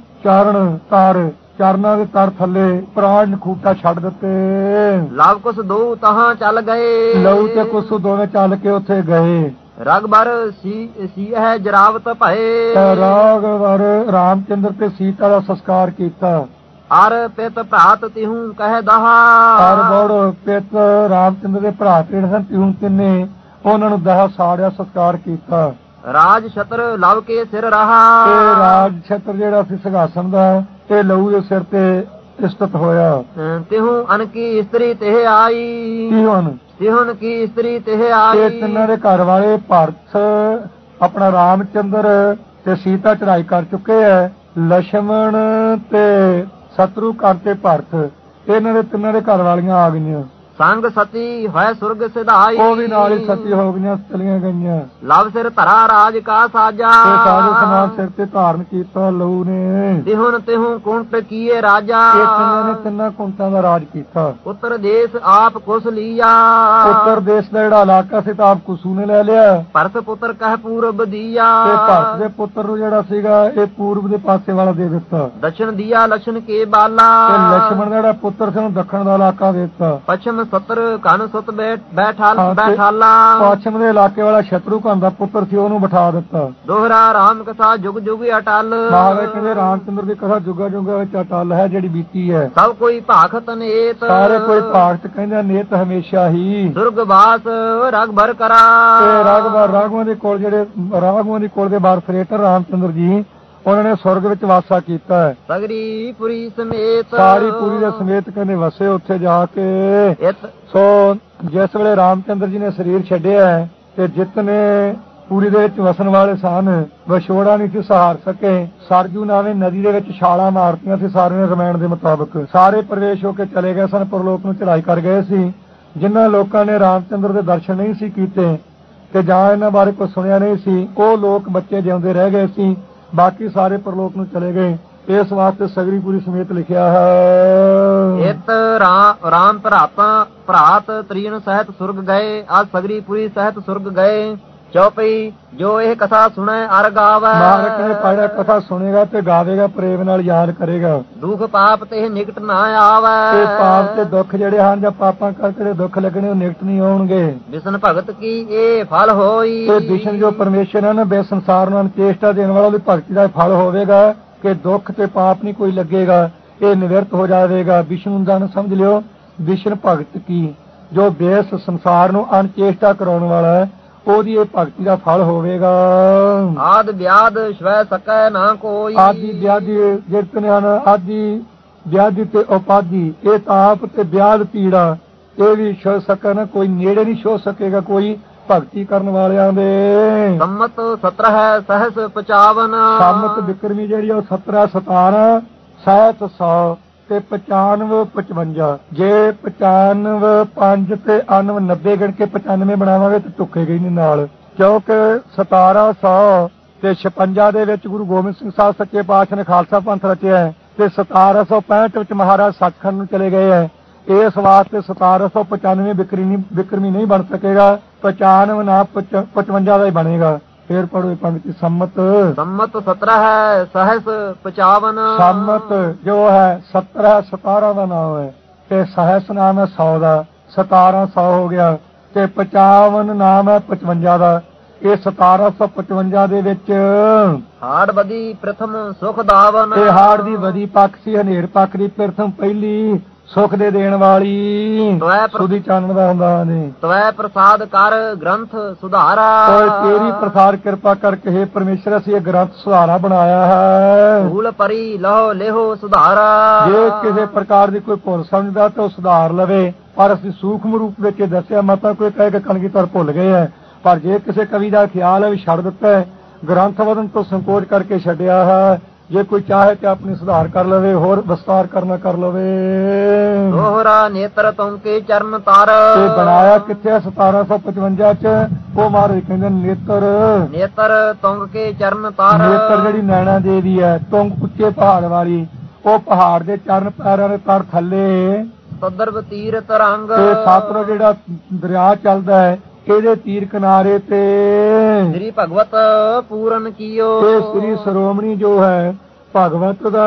ਚਰਨ ਤਰ ਚਰਨਾਂ ਦੇ ਤਰ ਥੱਲੇ ਪ੍ਰਾਣ ਖੂਟਾ ਛੱਡ ਦਿੱਤੇ। ਲਵ ਕੁਸ ਦੋ ਤਹਾਂ ਚੱਲ ਗਏ, ਲਹੂ ਤੇ ਕੁਸ ਦੋਵੇਂ ਚੱਲ ਕੇ ਉੱਥੇ ਗਏ। ਰਗਬਰ ਸੀ ਸੀ ਹੈ ਜਰਾਵਤ ਭਏ, ਰਾਗਵਰ ਰਾਮਚੰਦਰ ਤੇ ਸੀਤਾ ਦਾ ਸੰਸਕਾਰ ਕੀਤਾ। ਅਰ ਪਿਤ ਭਰਾਤ ਤਿਹੂ ਕਹਿ ਦਹਾ, ਅਰ ਬੜ ਪਿਤ ਰਾਮਚੰਦਰ ਦੇ ਭਰਾ ਤੇ ਸਨ ਤਿਹੂ ਤਿੰਨੇ, ਉਹਨਾਂ ਨੂੰ ਦਹਾ ਸਾੜਿਆ ਸੰਸਕਾਰ ਕੀਤਾ। ਰਾਜ ਛਤਰ ਲਵ ਕੇ ਸਿਰ ਰਹਾ, ਤੇ ਰਾਜ ਛਤਰ ਜਿਹੜਾ ਸੀ ਸਿੰਘਾਸਨ ਦਾ ਇਹ ਲਹੂ ਦੇ ਸਿਰ ਤੇ ਇਸਤਤ ਹੋਇਆ। ਤਿਹੂ ਅਨਕੀ ਇਸਤਰੀ ਤੇ ਆਈ, ਤਿਹਨ ਤਿਹਨ ਕੀ ਇਸਤਰੀ ਤੇ ਇਹ ਆਈ। ਤਿੰਨਾਂ ਦੇ ਘਰ ਵਾਲੇ ਭਰਤ ਆਪਣਾ ਰਾਮਚੰਦਰ ਤੇ ਸੀਤਾ ਚੜਾਈ ਕਰ ਚੁੱਕੇ ਐ। ਲక్ష్మణ ਤੇ ਸ਼ਤਰੂਘਨ ਤੇ ਭਰਤ ਇਹਨਾਂ ਦੇ ਤਿੰਨਾਂ ਦੇ ਘਰ ਵਾਲੀਆਂ ਆ ਗਈਆਂ। ਸੰਗ ਸਤੀ ਹੋਇ ਸੁਰਗ ਸਿਧਾਈ, ਉਹ ਵੀ ਨਾਲ ਹੀ ਸਤੀ ਹੋ ਗਈਆਂ, ਚਲੀਆਂ ਗਈਆਂ। ਲਵ ਸਿਰ ਧਰਾ ਰਾਜ ਕਾ ਸਾਜਾ, ਤੇ ਸਾਜੋ ਸਮਾਨ ਸਿਰ ਤੇ ਧਾਰਨ ਕੀਤਾ ਲਹੂ ਨੇ। ਤਿਹੁਨ ਤਿਹੂ ਕੁੰਟ ਕੀਏ ਰਾਜਾ, ਇਹ ਤਿੰਨਾਂ ਨੇ ਤਿੰਨਾਂ ਕੁੰਟਾਂ ਦਾ ਰਾਜ ਕੀਤਾ। ਉੱਤਰ ਦੇਸ਼ ਆਪ ਕੁਸ ਲੀਆ, ਉੱਤਰ ਦੇਸ਼ ਦਾ ਜਿਹੜਾ ਇਲਾਕਾ ਸੀ ਤਾਂ ਆਪ ਕੁਸੂ ਨੇ ਲੈ ਲਿਆ। ਭਰਤ ਪੁੱਤਰ ਕਹਿ ਪੂਰਬ ਦੀਆ, ਤੇ ਭਰਤ ਦੇ ਪੁੱਤਰ ਨੂੰ ਜਿਹੜਾ ਸੀਗਾ ਇਹ ਪੂਰਬ ਦੇ ਪਾਸੇ ਵਾਲਾ ਦੇ ਦਿੱਤਾ। ਦਛਣ ਦੀਆ ਲਛਣ ਕੇ ਬਾਲਾ, ਤੇ ਲక్ష్మణ ਦਾ ਜਿਹੜਾ ਪੁੱਤਰ ਸੀ ਉਹਨੂੰ ਦੱਖਣ ਦਾ ਇਲਾਕਾ ਦੇ ਦਿੱਤਾ। ਪਛਮ ਸਤਰ ਕਨ ਸੁਤ ਬੈਠਾਲ ਹਾਂ, ਤੇ ਬੈਠਾਲਾ, ਪੱਛਮ ਦੇ ਇਲਾਕੇ ਵਾਲਾ ਸ਼ਤਰੂਘਨ ਦਾ ਪੁੱਤਰ ਸੀ ਉਹਨੂੰ ਬਿਠਾ ਦਿੱਤਾ। ਦੋਹਰਾ ਰਾਮ ਕਥਾ ਜੁਗ ਜੁਗ ਅਟਲ, ਮਹਾਰਾਜ ਕਹਿੰਦੇ ਰਾਮਚੰਦਰ ਦੀ ਕਥਾ ਜੁਗਾ ਜੁਗਾ ਵਿੱਚ ਅਟਲ ਹੈ ਜਿਹੜੀ ਬੀਤੀ ਹੈ। ਸਭ ਕੋਈ ਭਾਖਤ ਨੇਤ, ਸਾਰੇ ਕੋਈ ਭਾਗਤ ਕਹਿੰਦੇ ਨੇਤ ਹਮੇਸ਼ਾ ਹੀ। ਦੁਰਗ ਬਾਸ ਰਗ ਭਰ ਕਰਾ, ਤੇ ਰਾਘਵਾ ਰਾਘਵਾਂ ਦੇ ਕੋਲ ਜਿਹੜੇ ਰਾਘਵਾਂ ਦੀ ਕੋਲ ਦੇ ਬਾਹਰ ਫਰੇਟਰ ਰਾਮਚੰਦਰ ਜੀ ਉਹਨਾਂ ਨੇ ਸਵਰਗ ਵਿੱਚ ਵਾਸਾ ਕੀਤਾ ਹੈ। ਸਗਰੀ ਪੁਰੀ ਸਮੇਤ, ਸਾਰੀ ਪੂਰੀ ਦੇ ਸਮੇਤ ਕਹਿੰਦੇ ਵਸੇ ਉੱਥੇ ਜਾ ਕੇ। ਇਤ ਸੋ ਜਿਸ ਵੇਲੇ ਰਾਮਚੰਦਰ ਜੀ ਨੇ ਸਰੀਰ ਛੱਡਿਆ ਤੇ ਜਿਤਨੇ ਪੂਰੀ ਦੇ ਵਿੱਚ ਵਸਣ ਵਾਲੇ ਸਨ ਵਿਛੋੜਾ ਨਹੀਂ ਸੀ ਸਹਾਰ ਸਕੇ। ਸਰਜੂ ਨਾਵੇਂ ਨਦੀ ਦੇ ਵਿੱਚ ਛਾਲਾਂ ਮਾਰਤੀਆਂ ਸੀ ਸਾਰਿਆਂ ਦੇ ਰਮਾਇਣ ਦੇ ਮੁਤਾਬਕ। ਸਾਰੇ ਪ੍ਰਵੇਸ਼ ਹੋ ਕੇ ਚਲੇ ਗਏ ਸਨ, ਪਰਲੋਕ ਨੂੰ ਚੜਾਈ ਕਰ ਗਏ ਸੀ। ਜਿਨ੍ਹਾਂ ਲੋਕਾਂ ਨੇ ਰਾਮਚੰਦਰ ਦੇ ਦਰਸ਼ਨ ਨਹੀਂ ਸੀ ਕੀਤੇ ਤੇ ਜਾਂ ਇਹਨਾਂ ਬਾਰੇ ਕੁਝ ਸੁਣਿਆ ਨਹੀਂ ਸੀ, ਉਹ ਲੋਕ ਬੱਚੇ ਜਿਉਂਦੇ ਰਹਿ ਗਏ ਸੀ। ਬਾਕੀ ਸਾਰੇ ਪਰਲੋਕ ਨੂੰ ਚਲੇ ਗਏ। ਇਸ ਵਾਸਤੇ ਸਗਰੀਪੁਰੀ ਸਮੇਤ ਲਿਖਿਆ ਹੈ। ਇਤ ਰਾਮ ਭਰਾਤਾ ਭਰਾਤ ਤ੍ਰਿਣ ਸਹਿਤ ਸੁਰਗ ਗਏ, ਆ ਸਗਰੀਪੁਰੀ ਸਹਿਤ ਸੁਰਗ ਗਏ। ਚੌਪਈ ਜੋ ਇਹ ਕਥਾ ਸੁਣੇ ਅਰ ਗਾਵੇ, ਮਾਰਕ ਨੇ ਪੜਿਆ ਕਥਾ ਸੁਣੇਗਾ ਤੇ ਗਾਵੇਗਾ, ਪ੍ਰੇਮ ਨਾਲ ਯਾਦ ਕਰੇਗਾ। ਦੁਖ ਪਾਪ ਤੇ ਨਿਕਟ ਨਾ ਆਵੇ, ਤੇ ਪਾਪ ਤੇ ਦੁੱਖ ਜਿਹੜੇ ਹਨ ਜਾਂ ਪਾਪਾਂ ਕਰਕੇ ਦੁੱਖ ਲੱਗਣੇ ਉਹ ਨਿਕਟ ਨਹੀਂ ਆਉਣਗੇ। ਵਿਸ਼ਨ ਭਗਤ ਕੀ ਇਹ ਫਲ ਹੋਈ, ਤੇ ਵਿਸ਼ਨ ਜੋ ਪਰਮੇਸ਼ਰ ਹੈ ਨਾ ਬੇ ਸੰਸਾਰ ਨੂੰ ਚੇਸ਼ਟਾ ਦੇਣ ਵਾਲਾ ਉਹਦੀ ਭਗਤੀ ਦਾ ਫਲ ਹੋਵੇਗਾ ਕਿ ਦੁੱਖ ਤੇ ਪਾਪ ਨਹੀਂ ਕੋਈ ਲੱਗੇਗਾ, ਇਹ ਨਿਵਰਤ ਹੋ ਜਾਵੇਗਾ। ਵਿਸ਼ਨੂੰ ਦਾ ਸਮਝ ਲਿਓ, ਵਿਸ਼ਨ ਭਗਤ ਕੀ ਜੋ ਬੇਸ ਸੰਸਾਰ ਨੂੰ ਅਨਚੇਸ਼ਟਾ ਕਰਾਉਣ ਵਾਲਾ ਹੈ ਉਹਦੀ ਇਹ ਭਗਤੀ ਦਾ ਫਲ ਹੋਵੇਗਾ। ਆਦ ਵਿਆਦ ਸਵੈ ਸਕੈ ਨਾ ਕੋਈ, ਆਦਿ ਵਿਆਧੀ ਜਿਤਨੇ ਹਨ, ਆਦਿ ਵਿਆਧੀ ਤੇ ਉਪਾਧੀ, ਇਹ ਤਾਪ ਤੇ ਵਿਆਧ ਪੀੜਾ ਇਹ ਵੀ ਛੋ ਸਕੈ ਨਾ ਕੋਈ, ਨੇੜੇ ਨਹੀਂ ਛੋ ਸਕੇਗਾ ਕੋਈ ਭਗਤੀ ਕਰਨ ਵਾਲਿਆਂ ਦੇ। ਸੰਮਤ ਸਤਰ ਹੈ ਸਹਸ ਪਚਾਵਨ, ਸੰਮਤ ਬਿਕਰਮੀ ਜਿਹੜੀ ਉਹ ਸਤਰਾਂ ਸਤਾਰਾਂ ਸਹਿਤ ਸੌ ਤੇ ਪਚਾਨਵੇਂ ਪਚਵੰਜਾ। ਜੇ ਪਚਾਨਵੇਂ ਪੰਜ ਤੇ ਅਨਵ ਨੱਬੇ ਗਿਣ ਕੇ ਪਚਾਨਵੇਂ ਬਣਾਵਾਂਗੇ ਤੇ ਟੁੱਕੇ ਗਈ ਨਹੀਂ ਨਾਲ, ਕਿਉਂਕਿ ਸਤਾਰਾਂ ਸੌ ਤੇ ਛਪੰਜਾ ਦੇ ਵਿੱਚ ਗੁਰੂ ਗੋਬਿੰਦ ਸਿੰਘ ਸਾਹਿਬ ਸੱਚੇ ਪਾਤਸ਼ਾਹ ਨੇ ਖਾਲਸਾ ਪੰਥ ਰਚਿਆ ਹੈ ਤੇ ਸਤਾਰਾਂ ਸੌ ਪੈਂਹਠ ਵਿੱਚ ਮਹਾਰਾਜ ਸੱਚਖੰਡ ਨੂੰ ਚਲੇ ਗਏ ਹੈ। ਇਸ ਵਾਸਤੇ ਸਤਾਰਾਂ ਸੌ ਪਚਾਨਵੇਂ ਬਿਕਰਮੀ ਬਿਕਰਮੀ ਨਹੀਂ ਬਣ ਸਕੇਗਾ, ਪਚਾਨਵੇਂ ਨਾ ਪਚਵੰਜਾ ਦਾ ਹੀ ਬਣੇਗਾ। ਫੇਰ ਪੜੋ ਪੰਡਿਤ ਜੀ। ਸੰਮਤ ਸੰਮਤ ਸत्रह ਹੈ, ਸਹਸ ਪਚਾਵਨ। ਸੰਮਤ ਜੋ ਹੈ ਸत्रह ਸਤਾਰਾਂ ਦਾ ਨਾਮ ਹੈ ਤੇ ਸਹਸ ਨਾਮ ਹੈ ਸੌ ਦਾ, ਸਤਾਰਾਂ ਸੌ ਹੋ ਗਿਆ ਤੇ ਪਚਾਵਨ ਨਾਮ ਹੈ ਪਚਵੰਜਾ ਦਾ। ਇਹ ਸਤਾਰਾਂ ਸੌ ਪਚਵੰਜਾ ਦੇ ਵਿੱਚ ਹਾੜ ਬਦੀ ਪ੍ਰਥਮ ਸੁਖ ਦਾਵਨ। ਇਹ ਹਾੜ ਦੀ ਵਧੀ ਪੱਖ ਸੀ, ਹਨੇਰ ਪੱਖ ਦੀ ਪ੍ਰਥਮ ਪਹਿਲੀ ਸੁਖ ਦੇ ਦੇਣ ਵਾਲੀ ਸੁਦੀ ਚਾਨਣ ਦਾ ਹੁੰਦਾ ਨੇ। ਤਵੈ ਪ੍ਰਸਾਦ ਕਰ ਗ੍ਰੰਥ ਸੁਧਾਰਾ। ਓਏ ਤੇਰੀ ਪ੍ਰਸਾਦ ਕਿਰਪਾ ਕਰਕੇ हे ਪਰਮੇਸ਼ਰ ਅਸੀਂ ਇਹ ਗ੍ਰੰਥ ਸੁਧਾਰਾ ਬਣਾਇਆ ਹੈ। ਭੂਲ ਪਰੀ ਲਹੋ ਲੇਹੋ ਸੁਧਾਰਾ। ਜੇ ਕਿਸੇ ਪ੍ਰਕਾਰ ਦੀ ਕੋਈ ਭੁੱਲ ਸਮਝਦਾ ਤਾਂ ਉਹ ਸੁਧਾਰ ਲਵੇ, ਪਰ ਅਸੀਂ ਸੂਖਮ ਰੂਪ ਵਿੱਚ ਇਹ ਦੱਸਿਆ। ਮਤਾ ਕੋਈ ਕਹੇ ਕਿ ਕਲਗੀਧਰ ਭੁੱਲ ਗਏ ਹੈ, ਪਰ ਜੇ ਕਿਸੇ ਕਵੀ ਦਾ ਖਿਆਲ ਹੈ ਵੀ ਛੱਡ ਦਿੱਤਾ ਹੈ, ਗ੍ਰੰਥ ਵਧਨ ਤੋਂ ਸੰਕੋਚ ਕਰਕੇ ਛੱਡਿਆ ਹੈ। ਜੇ ਕੋਈ ਚਾਹੇ ਤੇ ਆਪਣੀ ਸੁਧਾਰ ਕਰ ਲਵੇ, ਹੋਰ ਵਿਸਤਾਰ ਕਰਨਾ ਕਰ ਲਵੇ। ਦੋਹਰਾ ਨੇਤਰ ਤੁਮਕੇ ਚਰਨ ਤਾਰ। ਤੇ ਬਣਾਇਆ ਕਿੱਥੇ ਸਤਾਰਾਂ ਸੌ ਪਚਵੰਜਾ ਚ? ਉਹ ਮਹਾਰਾਜ ਕਹਿੰਦੇ ਨੇਤਰ ਨੇਤਰ ਤੁੰਗ ਕੇ ਚਰਨ ਤਾਰ। ਨੇਤਰ ਜਿਹੜੀ ਨੈਣਾ ਦੇਵੀ ਹੈ, ਤੁੰਗ ਉੱਚੇ ਪਹਾੜ ਵਾਲੀ, ਉਹ ਪਹਾੜ ਦੇ ਚਰਨ ਪੈਰਾਂ ਦੇ ਤਰ ਥੱਲੇ ਸਦਰਬ ਤੀਰ ਤਰੰਗ। ਤੇ ਸਤਲੁਜ ਜਿਹੜਾ ਦਰਿਆ ਚੱਲਦਾ ਹੈ, ਇਹਦੇ ਤੀਰ ਕਿਨਾਰੇ ਤੇ ਸ੍ਰੀ ਭਗਵਤ ਪੂਰਨ ਕੀਓ। ਤੇ ਸ੍ਰੀ ਸ਼੍ਰੋਮਣੀ ਜੋ ਹੈ ਭਗਵਤ ਦਾ,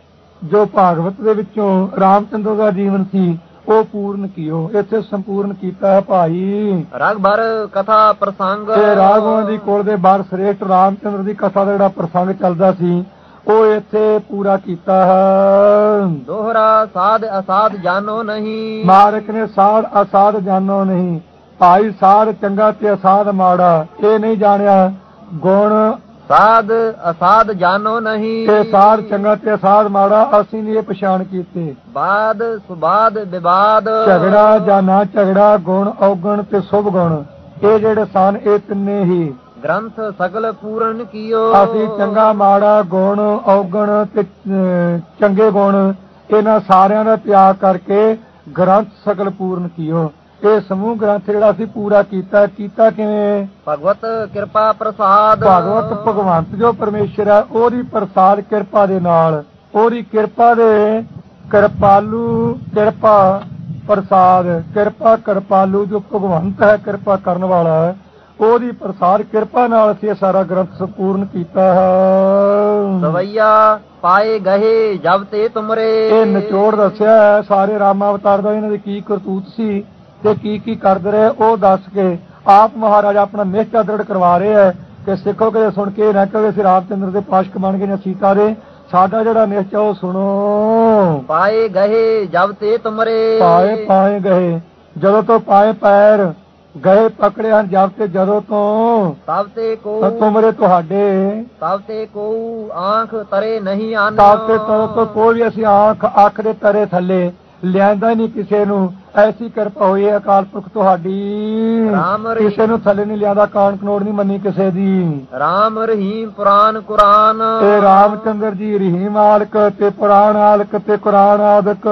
ਜੋ ਭਾਗਵਤ ਦੇ ਵਿੱਚੋਂ ਰਾਮਚੰਦਰ ਦਾ ਜੀਵਨ ਸੀ, ਉਹ ਪੂਰਨ ਕੀਓ। ਇੱਥੇ ਸੰਪੂਰਨ ਕੀਤਾ ਹੈ ਭਾਈ। ਰਗ ਭਰ ਕਥਾ ਪ੍ਰਸੰਗ। ਤੇ ਰਾਗਵਾਂ ਦੀ ਕੋਲ ਦੇ ਬਾਰ ਸ੍ਰੇਸ਼ਟ ਰਾਮਚੰਦਰ ਦੀ ਕਥਾ ਦਾ ਜਿਹੜਾ ਪ੍ਰਸੰਗ ਚੱਲਦਾ ਸੀ, ਉਹ ਇੱਥੇ ਪੂਰਾ ਕੀਤਾ ਹੈ। ਦੋਹਰਾ ਸਾਧ ਅਸਾਧ ਜਾਨੋ ਨਹੀਂ। ਮਾਰਕ ਨੇ ਸਾਧ ਅਸਾਧ ਜਾਨੋ ਨਹੀਂ। ਭਾਈ ਸਾਧ ਚੰਗਾ ਤੇ ਅਸਾਧ ਮਾੜਾ ਇਹ ਨਹੀਂ ਜਾਣਿਆ। ਗੁਣ ਸਾਧ ਅਸਾਧ ਜਾਨੋ ਨਹੀਂ। ਤੇ ਸਾਧ ਚੰਗਾ ਤੇ ਅਸਾਧ ਮਾੜਾ ਅਸੀਂ ਨਹੀਂ ਇਹ ਪਛਾਣ ਕੀਤੇ। ਬਾਦ ਸੁਬਾਦ ਵਿਵਾਦ। ਝਗੜਾ ਜਾਂ ਨਾ ਝਗੜਾ, ਗੁਣ ਔਗਣ ਤੇ ਸ਼ੁਭ ਗੁਣ, ਇਹ ਜਿਹੜੇ ਸਨ ਇਹ ਤਿੰਨੇ ਹੀ ਗ੍ਰੰਥ ਸਗਲ ਪੂਰਨ ਕੀਓ। ਅਸੀਂ ਚੰਗਾ ਮਾੜਾ ਗੁਣ ਔਗਣ ਤੇ ਚੰਗੇ ਗੁਣ ਇਹਨਾਂ ਸਾਰਿਆਂ ਦਾ ਤਿਆਗ ਕਰਕੇ ਗ੍ਰੰਥ ਸਗਲ ਪੂਰਨ ਕੀਓ। ਇਹ ਸਮੂਹ ਗ੍ਰੰਥ ਜਿਹੜਾ ਅਸੀਂ ਪੂਰਾ ਕੀਤਾ। ਕੀਤਾ ਕਿਵੇਂ? ਭਗਵਤ ਕਿਰਪਾ ਪ੍ਰਸਾਦ। ਭਗਵਤ ਭਗਵੰਤ ਜੋ ਪਰਮੇਸ਼ਰ ਹੈ, ਉਹਦੀ ਪ੍ਰਸਾਦ ਕਿਰਪਾ ਦੇ ਨਾਲ, ਉਹਦੀ ਕਿਰਪਾ ਦੇ ਕਿਰਪਾਲੂ ਕਿਰਪਾ ਪ੍ਰਸਾਦ, ਕਿਰਪਾ ਕਿਰਪਾਲੂ ਜੋ ਭਗਵੰਤ ਹੈ, ਕਿਰਪਾ ਕਰਨ ਵਾਲਾ ਹੈ, ਉਹਦੀ ਪ੍ਰਸਾਦ ਕਿਰਪਾ ਨਾਲ ਅਸੀਂ ਸਾਰਾ ਗ੍ਰੰਥ ਸੰਪੂਰਨ ਕੀਤਾ ਹੈ। ਸਵਈਆ ਪਾਏ ਗਏ ਜਬ ਤੇ ਤੁਮਰੇ। ਇਹ ਨਿਚੋੜ ਦੱਸਿਆ ਹੈ ਸਾਰੇ ਰਾਮ ਅਵਤਾਰ ਦਾ, ਇਹਨਾਂ ਦੀ ਕੀ ਕਰਤੂਤ ਸੀ ਤੇ ਕੀ ਕੀ ਕਰਦੇ ਰਹੇ, ਉਹ ਦੱਸ ਕੇ ਆਪ ਮਹਾਰਾਜ ਆਪਣਾ ਨਿਸ਼ਚਾ ਦ੍ਰਿੜ ਕਰਵਾ ਰਹੇ ਹੈ ਕਿ ਸਿੱਖੋ ਕਿ ਸੁਣ ਕੇ ਨਾ ਕਹੇ ਅਸੀਂ ਰਾਮਚੰਦਰ ਦੇ ਪਾਸ਼ਕ ਬਣ ਗਏ ਜਾਂ ਸੀਤਾ ਦੇ। ਸਾਡਾ ਜਿਹੜਾ ਨਿਸ਼ਚਾ ਉਹ ਸੁਣੋ। ਪਾਏ ਗਏ ਜਬ ਤੇ ਤੁਮਰੇ। ਪਾਏ ਪਾਏ ਗਏ, ਜਦੋਂ ਤੋਂ ਪਾਏ ਪੈਰ ਗਏ ਪਕੜੇ ਹਨ, ਜਬ ਤੇ ਜਦੋਂ ਤੋਂ ਤਬ ਤੇ ਕੋ ਤੁਮਰੇ ਤੁਹਾਡੇ, ਤਬ ਤੇ ਕੋ ਆਂਖ ਤਰੇ ਨਹੀਂ ਆਨ। ਤਬ ਤੇ ਤਦੋਂ ਤੋਂ ਕੋਈ ਵੀ ਅਸੀਂ ਆਂਖ ਅੱਖ ਦੇ ਤਰੇ ਥੱਲੇ ਲਿਆਂਦਾ ਨਹੀਂ ਕਿਸੇ ਨੂੰ। ਐਸੀ ਕਿਰਪਾ ਹੋਈ ਹੈ ਅਕਾਲ ਪੁਰਖ ਤੁਹਾਡੀ, ਕਿਸੇ ਨੂੰ ਥੱਲੇ ਨਹੀਂ ਲਿਆਦਾ, ਕਾਣ ਕਨੋੜ ਨਹੀਂ ਮੰਨੀ ਕਿਸੇ ਦੀ। ਰਾਮ ਰਹੀਮ ਪੁਰਾਨ ਕੁਰਾਨ। ਤੇ ਰਾਮਚੰਦਰ ਜੀ ਰਹੀਮ ਆਲਕ ਤੇ ਪੁਰਾਣ ਆਲਕ ਤੇ ਕੁਰਾਨ ਆਦਿਕ,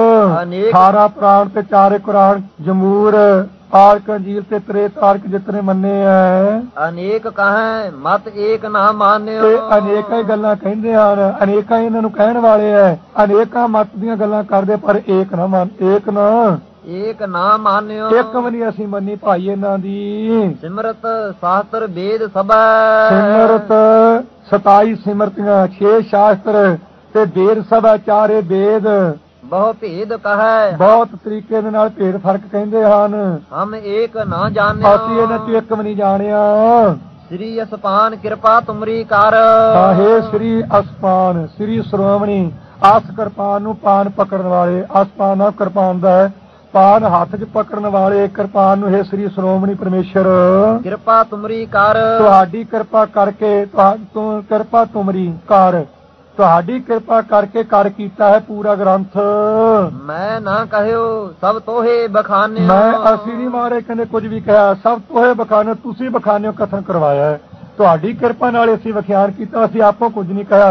ਅਠਾਰਾਂ ਪੁਰਾਣ ਤੇ ਚਾਰੇ ਕੁਰਾਨ, ਜਮੂਰ ਆਲਕ ਅੰਜੀਲ ਤੇ ਤ੍ਰੇ ਤਾਰਕ ਜਿਤਨੇ ਮੰਨੇ ਹੈ। ਅਨੇਕ ਕਹੈ ਮਤ ਏਕ ਨਾ ਮਾਨਿਓ। ਤੇ ਅਨੇਕਾਂ ਹੀ ਗੱਲਾਂ ਕਹਿੰਦੇ ਹਨ, ਅਨੇਕਾਂ ਇਹਨਾਂ ਨੂੰ ਕਹਿਣ ਵਾਲੇ ਹੈ, ਅਨੇਕਾਂ ਮਤ ਦੀਆਂ ਗੱਲਾਂ ਕਰਦੇ ਪਰ ਏਕ ਨਾ ਮੰਨ, ਏਕ ਨਾ ਏਕ ਨਾ ਮਾਨਿਓ। ਇੱਕ ਵੀ ਨਹੀਂ ਅਸੀਂ ਮੰਨੀ ਭਾਈ ਇਹਨਾਂ ਦੀ। ਸਿਮਰਤ ਸ਼ਾਸਤਰ ਵੇਦ ਸਭੈ। ਸਿਮਰਤ ਸਤਾਈ ਸਿਮਰਤੀਆਂ, ਛੇ ਸ਼ਾਸਤਰ ਤੇ ਵੇਦ ਸਭਾ, ਚਾਰੇ ਵੇਦ। ਬਹੁ ਭੇਦ ਕਹੈ। ਬਹੁਤ ਤਰੀਕੇ ਦੇ ਨਾਲ ਭੇਦ ਫਰਕ ਕਹਿੰਦੇ ਹਨ। ਹਮ ਏਕ ਨਾ ਜਾਣਿਓ। ਅਸੀਂ ਇਹਨਾਂ ਚ ਇੱਕ ਵੀ ਨਹੀਂ ਜਾਣਿਆ। ਸ੍ਰੀ ਅਸਪਾਨ ਕਿਰਪਾ ਤੁਮਰੀ ਕਰ। ਹੈ ਸ੍ਰੀ ਅਸਪਾਨ, ਸ੍ਰੀ ਸ਼੍ਰੋਮਣੀ, ਆਸ ਕਿਰਪਾਨ ਨੂੰ ਪਾਨ ਪਕੜਨ ਵਾਲੇ, ਅਸਪਾਨ ਨਾਲ ਕਿਰਪਾਨ ਦਾ ਹੈ, ਪਾਨ ਹੱਥ 'ਚ ਪਕੜਨ ਵਾਲੇ ਕਿਰਪਾਨ ਨੂੰ ਹੈ ਸ੍ਰੀ ਸ਼੍ਰੋਮਣੀ ਪਰਮੇਸ਼ਰ ਕਿਰਪਾ ਤੁਮਰੀ ਕਰ। ਤੁਹਾਡੀ ਕਿਰਪਾ ਕਰਕੇ, ਤੂੰ ਕਿਰਪਾ ਤੁਮਰੀ ਕਰ, ਤੁਹਾਡੀ ਕਿਰਪਾ ਕਰਕੇ ਕਰ ਕੀਤਾ ਹੈ ਪੂਰਾ ਗ੍ਰੰਥ। ਮੈਂ ਨਾ ਕਹਿਓ ਸਭ ਤੋਹੇ ਬਖਾਨੇ। ਮੈਂ ਅਸੀਂ ਨਹੀਂ ਮਾਰੇ ਕਹਿੰਦੇ ਕੁਝ ਵੀ ਕਿਹਾ, ਸਭ ਤੋਹੇ ਬਖਾਨੇ, ਤੁਸੀਂ ਬਖਾਨਿਓ ਕਥਨ ਕਰਵਾਇਆ ਹੈ। ਤੁਹਾਡੀ ਕਿਰਪਾ ਨਾਲ ਅਸੀਂ ਵਿਖਿਆਨ ਕੀਤਾ, ਅਸੀਂ ਆਪੋ ਕੁਝ ਨਹੀਂ ਕਿਹਾ।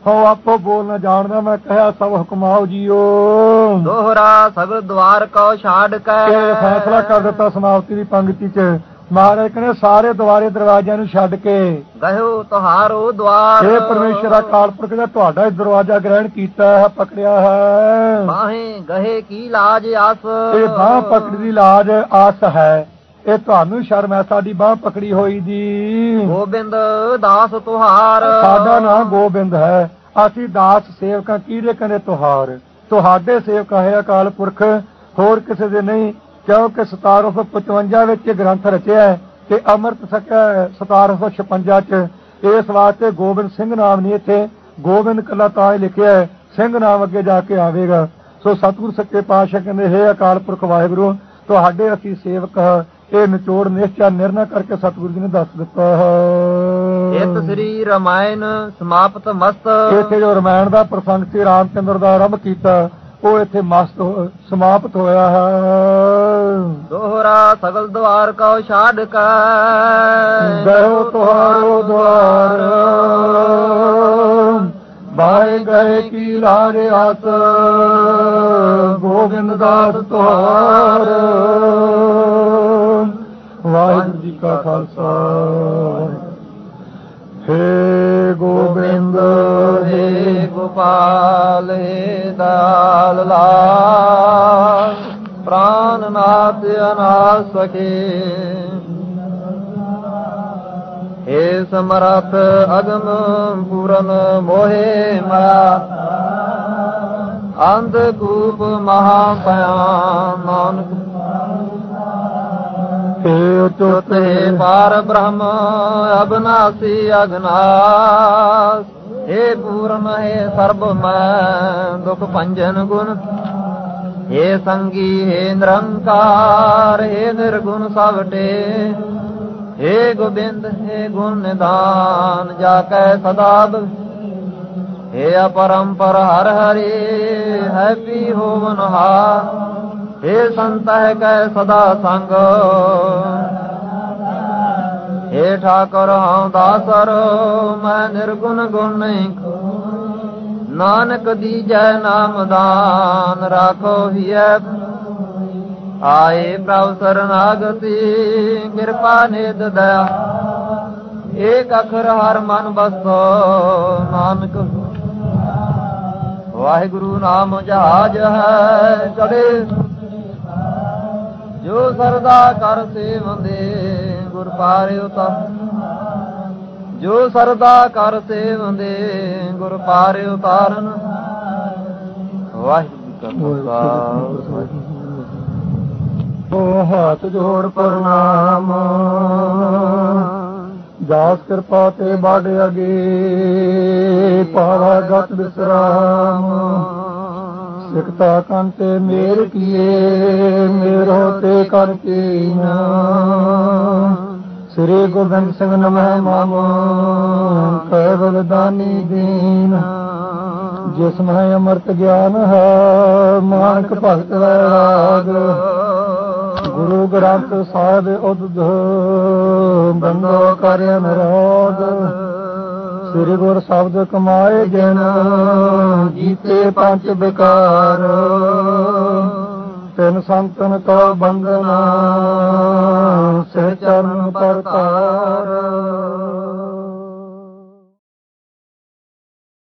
ਹੋ ਆਪੋ ਬੋਲ ਨਾ ਜਾਣਦਾ ਮੈਂ ਕਹਿਆ ਸਭ ਹੁਕਮਾਓ ਜੀਓ। ਦੋਹਰਾ ਸਗਲ ਦਵਾਰ ਕਉ ਛਾੜ ਕੇ। ਇਹ ਫੈਸਲਾ ਕਰ ਦਿੱਤਾ ਸਮਾਪਤੀ ਦੀ ਪੰਕਤੀ ਚ। ਮਹਾਰਾਜ ਕਹਿੰਦੇ ਸਾਰੇ ਦੁਆਰੇ ਦਰਵਾਜ਼ਿਆਂ ਨੂੰ ਛੱਡ ਕੇ ਗਇਓ ਤੁਹਾਰੋ ਦਵਾਰ। ਇਹ ਪਰਮੇਸ਼ਰ ਅਕਾਲ ਪੁਰਖ ਦਾ ਤੁਹਾਡਾ ਹੀ ਦਰਵਾਜ਼ਾ ਗ੍ਰਹਿਣ ਕੀਤਾ ਹੈ, ਪਕੜਿਆ ਹੈ। ਬਾਹੇ ਗਹੇ ਕੀ ਲਾਜ ਆਸ। ਇਹ ਬਾਹ ਪਕੜੀ ਦੀ ਲਾਜ ਆਸ ਹੈ। ਇਹ ਤੁਹਾਨੂੰ ਸ਼ਰਮ ਹੈ ਸਾਡੀ ਬਾਹ ਪਕੜੀ ਹੋਈ ਦੀ। ਗੋਬਿੰਦ ਦਾਸ ਤੁਹਾਰ। ਸਾਡਾ ਨਾਂ ਗੋਬਿੰਦ ਹੈ। ਅਸੀਂ ਦਾਸ ਸੇਵਕਾਂ ਕਿਹਦੇ ਕਹਿੰਦੇ ਤੁਹਾਰ। ਤੁਹਾਡੇ ਸੇਵਕ ਹੈ ਅਕਾਲ ਪੁਰਖ, ਹੋਰ ਕਿਸੇ ਦੇ ਨਹੀਂ। ਕਿਉਂਕਿ ਸਤਾਰਾਂ ਸੌ ਪਚਵੰਜਾ ਵਿੱਚ ਇਹ ਗ੍ਰੰਥ ਰਚਿਆ ਹੈ ਤੇ ਅੰਮ੍ਰਿਤ ਛਕਿਆ ਸਤਾਰਾਂ ਸੌ ਛਪੰਜਾ ਚ। ਇਸ ਵਾਸਤੇ ਗੋਬਿੰਦ ਸਿੰਘ ਨਾਮ ਨਹੀਂ ਇੱਥੇ, ਗੋਬਿੰਦ ਕੱਲਾ ਤਾਂ ਹੀ ਲਿਖਿਆ ਹੈ, ਸਿੰਘ ਨਾਮ ਅੱਗੇ ਜਾ ਕੇ ਆਵੇਗਾ। ਸੋ ਸਤਿਗੁਰ ਸੱਚੇ ਪਾਤਸ਼ਾਹ ਕਹਿੰਦੇ ਹੈ ਅਕਾਲ ਪੁਰਖ ਵਾਹਿਗੁਰੂ ਤੁਹਾਡੇ ਅਸੀਂ ਸੇਵਕ ਹਾਂ। ਇਹ ਨਿਚੋੜ ਨਿਸ਼ਚਾ ਨਿਰਣਾ ਕਰਕੇ ਸਤਿਗੁਰੂ ਜੀ ਨੇ ਦੱਸ ਦਿੱਤਾ ਹੈ। ਇਤ ਸ੍ਰੀ ਰਾਮਾਇਣ ਸਮਾਪਤ ਮਸਤ। ਇੱਥੇ ਜੋ ਰਾਮਾਇਣ ਦਾ ਪ੍ਰਸੰਗ ਸੀ ਰਾਮ ਚੰਦਰ ਦਾ ਆਰੰਭ ਕੀਤਾ ਉਹ ਇੱਥੇ ਮਸਤ ਸਮਾਪਤ ਹੋਇਆ ਹੈ। ਦੋਹਰਾ ਸਗਲ ਦਵਾਰ ਕਉ ਛਾੜ ਕੇ। ਗਇਓ ਤੁਹਾਰੋ ਦਵਾਰ ਬਾਹੇ ਗਏ ਕੀ ਲਾਜ ਆਸ। ਗੋਬਿੰਦ ਦਾਸ ਤੁਹਾਰ। ਵਾਹਿਗੁਰੂ ਜੀ ਕਾ ਖਾਲਸਾ। ਹੇ ਗੋਬਿੰਦ ਹੇ ਗੋਪਾਲ ਹੇ ਦਾਲ ਲਾਲ। ਪ੍ਰਾਨ ਨਾਥ ਅਨਾਥ ਸਖੇ। ਹੇ ਸਮਰਥ ਅਗਮ ਪੂਰਨ ਮੋਹਿ ਮਾਇਆ। ਅੰਧ ਕੂਪ ਮਹਾ ਭਿਆਨ ਨਾਨਕ। ਹੇ ਉਚੁਤ ਹੇ ਪਾਰ ਬ੍ਰਹਮ ਅਬਨਾਸੀ ਅਗਨਾਸ। ਹੇ ਪੂਰਨ ਹੇ ਸਰਬ ਮੈਂ ਦੁਖ ਭੰਜਨ ਗੁਣ। ਹੇ ਸੰਗੀ ਹੇ ਨਿਰੰਕਾਰ ਹੇ ਨਿਰਗੁਣ ਸਭਟੇ। ਹੇ ਗੋਬਿੰਦ ਹੇ ਗੁਣ ਨਿਦਾਨ ਜਾ ਕੈ ਸਦਾ। ਹੇ ਅਪਰੰਪਰ ਹਰ ਹਰੀ ਹੈ ਪੀ ਹੋਵਨ ਹਾ। ਹੇ ਸੰਤ ਹੈ ਕੈ ਸਦਾ ਸੰਗ। ਹੇ ਠਾਕੁਰ ਹਉ ਦਾਸਰ ਮੈਂ ਨਿਰਗੁਣ ਗੁਣ ਨਹੀਂ। ਨਾਨਕ ਦੀਜੈ ਨਾਮ ਦਾਨ ਰਾਖੋ ਹਿਐ। ਆਏ ਪ੍ਰਭ ਸਰਨਾਗਤੀ ਕਿਰਪਾ ਨਿਧ ਦਇਆ। ਏਕ ਅਖਰ ਹਰ ਮਨ ਬਸੋ ਨਾਨਕ। ਵਾਹਿਗੁਰੂ ਨਾਮ ਜਹਾਜ ਹੈ ਚੜੇ। ਜੋ ਸਰਦਾ ਕਰ ਸੇਵੰਦੇ ਗੁਰ ਪਾਰਿ ਉਤਾਰ। ਜੋ ਸਰਦਾ ਕਰ ਸੇਵੰਦੇ ਗੁਰ ਪਾਰਿ ਉਤਾਰਨ। ਵਾਹਿਗੁਰੂ ਜੀ ਕਾ ਖਾਲਸਾ। ਓ ਹੱਥ ਜੋੜ ਪ੍ਰਣਾਮ ਜਾਸ ਕਿਰਪਾ ਤੇ ਬਾੜ ਅਗੇ। ਪਾਵਾ ਗਤ ਵਿਸਰਾਮ ਸਿਕਤਾ ਕੰਤੇ ਮੇਰ ਕੀਏ। ਮੇਰੋ ਤੇ ਕਰ ਕੀਨਾ। ਸ੍ਰੀ ਗੋਬਿੰਦ ਸਿੰਘ ਨਮਹਿ ਮਮ ਕੇਵਲ ਦਾਨੀ ਦੀਨ। ਜਿਸ ਮਹਿ ਅਮਰਤ ਗਿਆਨ ਹੈ ਮਾਨਕ ਭਗਤ ਵੈਰਾਗ। ਗੁਰੂ ਗ੍ਰੰਥ ਸਾਹਿਬ ਉਦਧ ਬੰਦੋ ਕਰ ਅਨੁਰਾਗ। ਸ੍ਰੀ ਗੁਰ ਸ਼ਬਦ ਕਮਾਏ ਜਿਨ ਜੀਤੇ ਪੰਜ ਵਿਕਾਰ। ਤਿਨ ਸੰਤਨ ਕੋ ਬੰਦਨਾ ਸਿਰ ਚਰਨ ਪਰਤਾਰ।